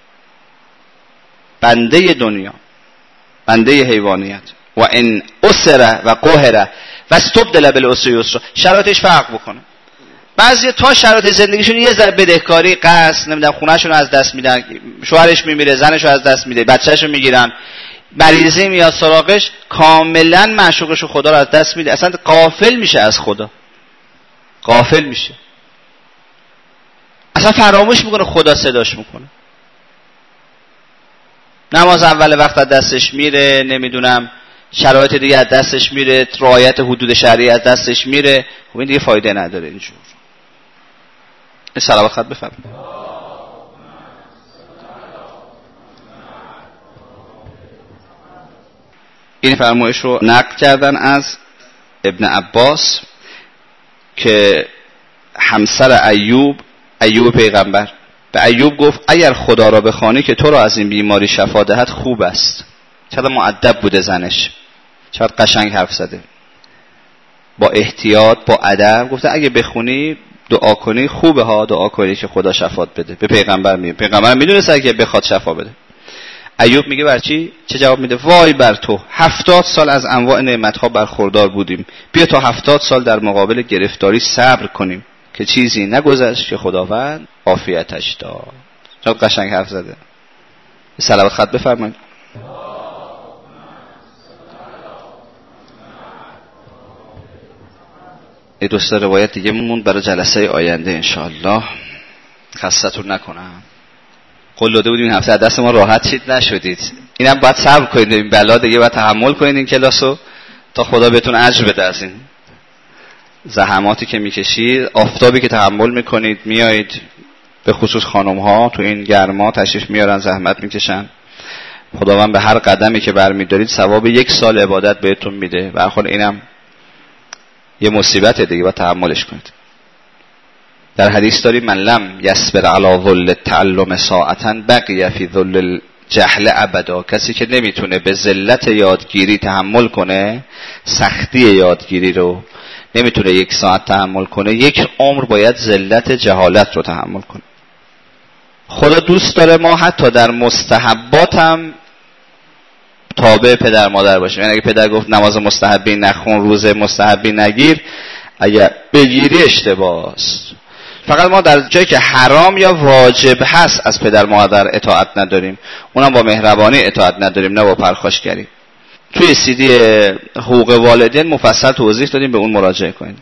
Speaker 1: بنده دنیا، بنده حیوانیت. و ان اسر و قهر و استبدل بالعسر یسرا، شرایطش فرق بکنه. بعضی تا شرایط زندگیشون یه ذره بدهکاری، قصد، نمیدونم خونه‌شون از دست میدن، شوهرش میمیره، زنشو از دست میده، بچه‌شو میگیرن، مریضی میاد سراغش، کاملا معشوقشو خدا رو از دست میده، اصلا غافل میشه از خدا، غافل میشه، اصلا فراموش میکنه خدا صداش میکنه. نماز اول وقت از دستش میره، نمیدونم شرایط دیگه از دستش میره، رعایت حدود شرعی از دستش میره. خب این دیگه فایده نداره. اینجور صلوات خط بفرمایید. این فرمایش رو نقل کردن از ابن عباس که همسر ایوب پیغمبر به ایوب گفت اگر خدا را بخوانی که تو را از این بیماری شفا دهد خوب است. چقدر مؤدب بوده زنش، چقدر قشنگ حرف زده، با احتیاط با ادب گفته اگه بخونی دعا کنی خوبه ها، دعا کنی که خدا شفات بده. به پیغمبر میگه، پیغمبر میدونست اگه بخواد شفا بده. ایوب میگه بر چی؟ چه جواب میده؟ وای بر تو، 70 سال از انواع نعمتها برخوردار بودیم، بیا تا 70 سال در مقابل گرفتاری صبر کنیم که چیزی نگذشت که خداوند عافیتش داد. چقدر قشنگ حرف زده. صلوات خط بفرمایید. یه دوست روایت دیگه موند برای جلسه آینده انشاءالله، خستتون نکنم. قول داده بودیم این هفته دست ما راحت شید، نشدید. اینم باید صبر کنید، این بلا دیگه باید تحمل کنید این کلاسو تا خدا بهتون اجر بده از این زحماتی که میکشید، آفتابی که تحمل میکنید، میایید به خصوص خانم ها تو این گرما تشریف میارن، زحمت میکشن. خداوند به هر قدمی که برمیدارید ثواب 1 سال عبادت بهتون میده. به هر حال اینم یه مصیبت دیگه، باید تحملش کنید. در حدیث داریم من لم یصبر علی ذل التعلم ساعتا بقی فی ذل الجهل ابدا، کسی که نمیتونه به ذلت یادگیری تحمل کنه، سختی یادگیری رو نمیتونه 1 ساعت تحمل کنه، 1 عمر باید ذلت جهالت رو تحمل کنه. خدا دوست داره ما حتی در مستحبات هم تابع پدر مادر باشیم. یعنی اگه پدر گفت نماز مستحبی نخون، روزه مستحبی نگیر، اگر بگیری اشتباه است. فقط ما در جایی که حرام یا واجب هست از پدر مادر اطاعت نداریم، اونم با مهربانی اطاعت نداریم، نه با پرخاشگری. توی CD حقوق والدین مفصل توضیح دادیم، به اون مراجعه کنید.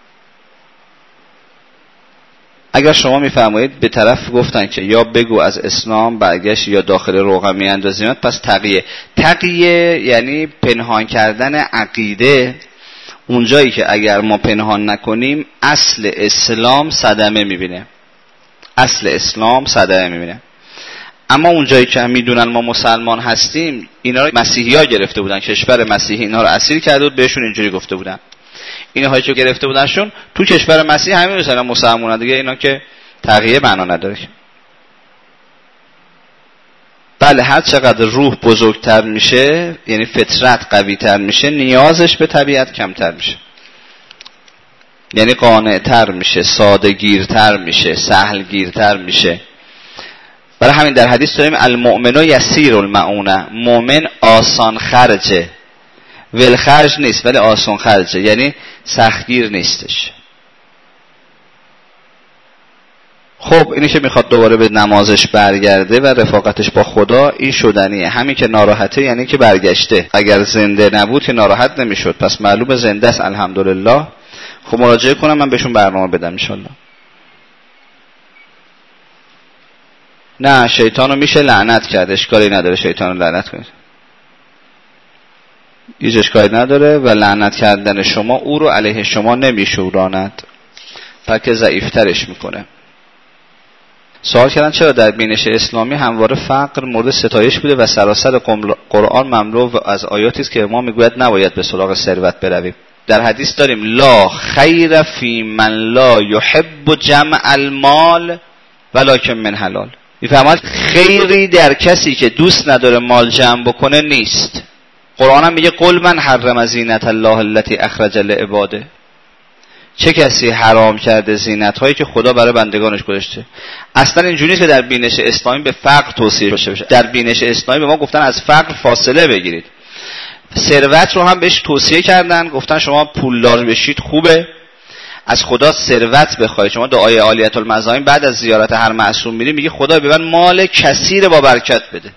Speaker 1: اگر شما میفرمایید به طرف گفتن که یا بگو از اسلام برگشت یا داخل روغن میاندازیمت، پس تقیه یعنی پنهان کردن عقیده. اونجایی که اگر ما پنهان نکنیم اصل اسلام صدمه میبینه، اصل اسلام صدمه میبینه. اما اونجایی که میدونن ما مسلمان هستیم، اینا رو مسیحی ها گرفته بودن، کشور مسیحی اینا رو اسیر کرده بود، بهشون اینجوری گفته بودن. اینهایی که گرفته بودنشون تو کشور مسیحی همین مثلا مسلمان‌ها دیگه، اینا که تغییر معنا نداره. بله هر چقدر روح بزرگتر میشه، یعنی فطرت قوی تر میشه، نیازش به طبیعت کمتر میشه، یعنی قانعتر میشه، ساده‌گیرتر میشه، سهلگیرتر میشه. برای همین در حدیث داریم المؤمن یسیر المعونه، مؤمن آسان خرجه، ولخرج نیست ولی آسان خرجه، یعنی سختگیر نیستش. خب اینی که میخواد دوباره به نمازش برگرده و رفاقتش با خدا، این شدنیه. همین که ناراحته یعنی که برگشته. اگر زنده نبود که ناراحت نمیشد، پس معلومه زنده است الحمدلله. خب مراجعه کنم، من بهشون برنامه بدم انشالله. نه شیطانو میشه لعنت کرد، اشکالی نداره شیطانو لعنت کنید، هیچ اشکالی نداره و لعنت کردن شما او رو علیه شما نمیشوراند بلکه ضعیفترش میکنه. سوال کردن چرا در بینش اسلامی همواره فقر مورد ستایش بوده و سراسر قرآن مملو از آیاتی است که ما میگوید نباید به سراغ ثروت برویم. در حدیث داریم لا خیر فی من لا یحب جمع المال ولکن من حلال. میفهمید خیری در کسی که دوست نداره مال جمع بکنه نیست. قرآن هم میگه قل من حرم زینت الله التي اخرج لعباده، چه کسی حرام کرده زینت هایی که خدا برای بندگانش گذاشته. اصلا اینجوری نیست که در بینش اسلامی به فقر توصیه بشه. در بینش اسلامی به ما گفتن از فقر فاصله بگیرید. ثروت رو هم بهش توصیه کردن، گفتن شما پولدار بشید خوبه، از خدا ثروت بخواید. شما دعای عالیت المظالم بعد از زیارت هر معصوم میری میگه خدا به من مال کثیر با برکت بده.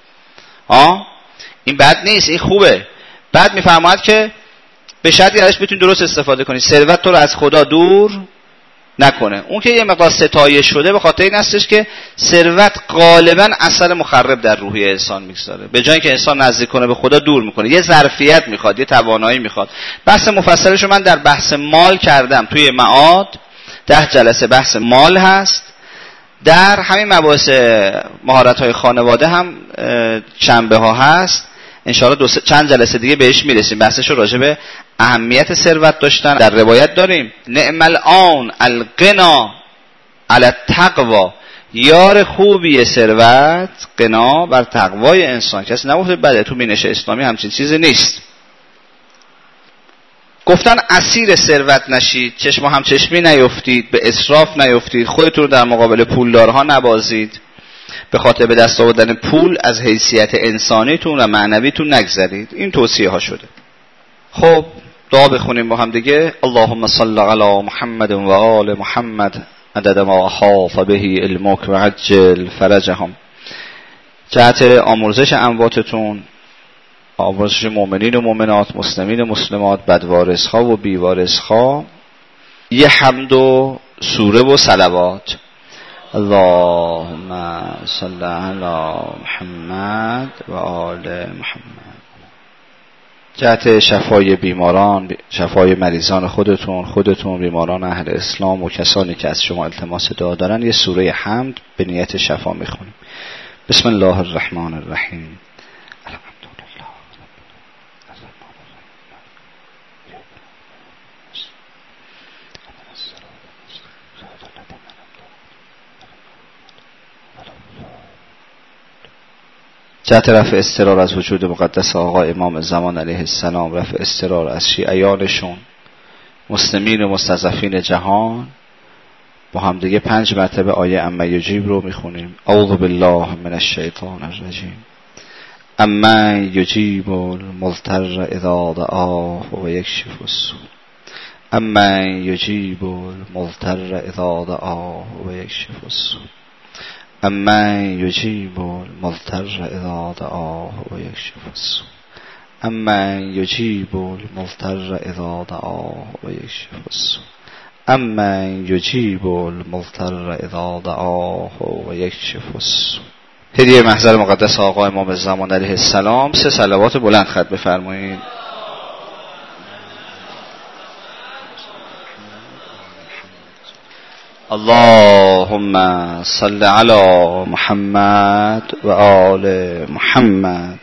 Speaker 1: این بد نیست، این خوبه. بعد میفرماید که به شرطی ازش بتونی درست استفاده کنی، ثروت تو رو از خدا دور نکنه. اون که یه مقدار ستایش شده به خاطر این هستش که ثروت غالبا اثر مخرب در روحی انسان میگذاره، به جای اینکه انسان نزدیک کنه به خدا دور میکنه. یه ظرفیت میخواد، یه توانایی میخواد. بحث مفصلش من در بحث مال کردم توی معاد، 10 جلسه بحث مال هست. در همین مباحث مهارت‌های خانواده هم چنبه ها هست، انشاءالله چند جلسه دیگه بهش میرسیم. بحثش رو راجع به اهمیت ثروت داشتن. در روایت داریم نعم الآن الغنا علی التقوی، یار خوبی ثروت غنا بر تقوای انسان. کسی نگفته بله، تو بینش اسلامی همچین چیزی نیست. گفتن اسیر ثروت نشید، چشم هم چشمی نیفتید، به اسراف نیفتید، خودتون در مقابل پولدارها نبازید، به خاطر به دست آوردن پول از حیثیت انسانیتون و معنویتون نگذرید. این توصیه ها شده. خب دعا بخونیم با هم دیگه. اللهم صل علی محمد و آل محمد عدد ما احاط به علمک و عجل فرجهم. جهت آمرزش امواتتون، آمرزش مؤمنین و مؤمنات، مسلمین و مسلمات، بدوارث‌ها و بیوارث‌ها، یه حمد و سوره و صلوات. اللهم صل علی محمد و آل محمد. جهت شفای بیماران، شفای مریضان خودتون، بیماران اهل اسلام و کسانی که از شما التماس دعا دارن، یه سوره حمد به نیت شفا میخونیم. بسم الله الرحمن الرحیم. جهت رفع اضطرار از وجود مقدس آقا امام زمان علیه السلام، رفع اضطرار از شیعیانشون، مسلمین و مستضعفین جهان، با هم دیگه 5 مرتبه آیه اما یجیب رو میخونیم. اعوذ بالله من الشیطان الرجیم. اما یجیب المضطر اذا دعاه و یکشف السوء. اما یجیب المضطر اذا دعاه و یکشف السوء. اما یجیب المضطر اذا دعاه و یکشف السوء. اما یجیب المضطر اذا دعاه و یکشف السوء. اما یجیب المضطر اذا دعاه و یکشف السوء. هدیه محضر مقدس آقا امام زمان علیه السلام. 3 صلوات بلند ختم بفرمایید. اللهم صل علی محمد و آل محمد.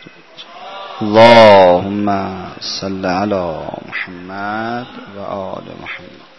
Speaker 1: اللهم صل علی محمد و آل محمد.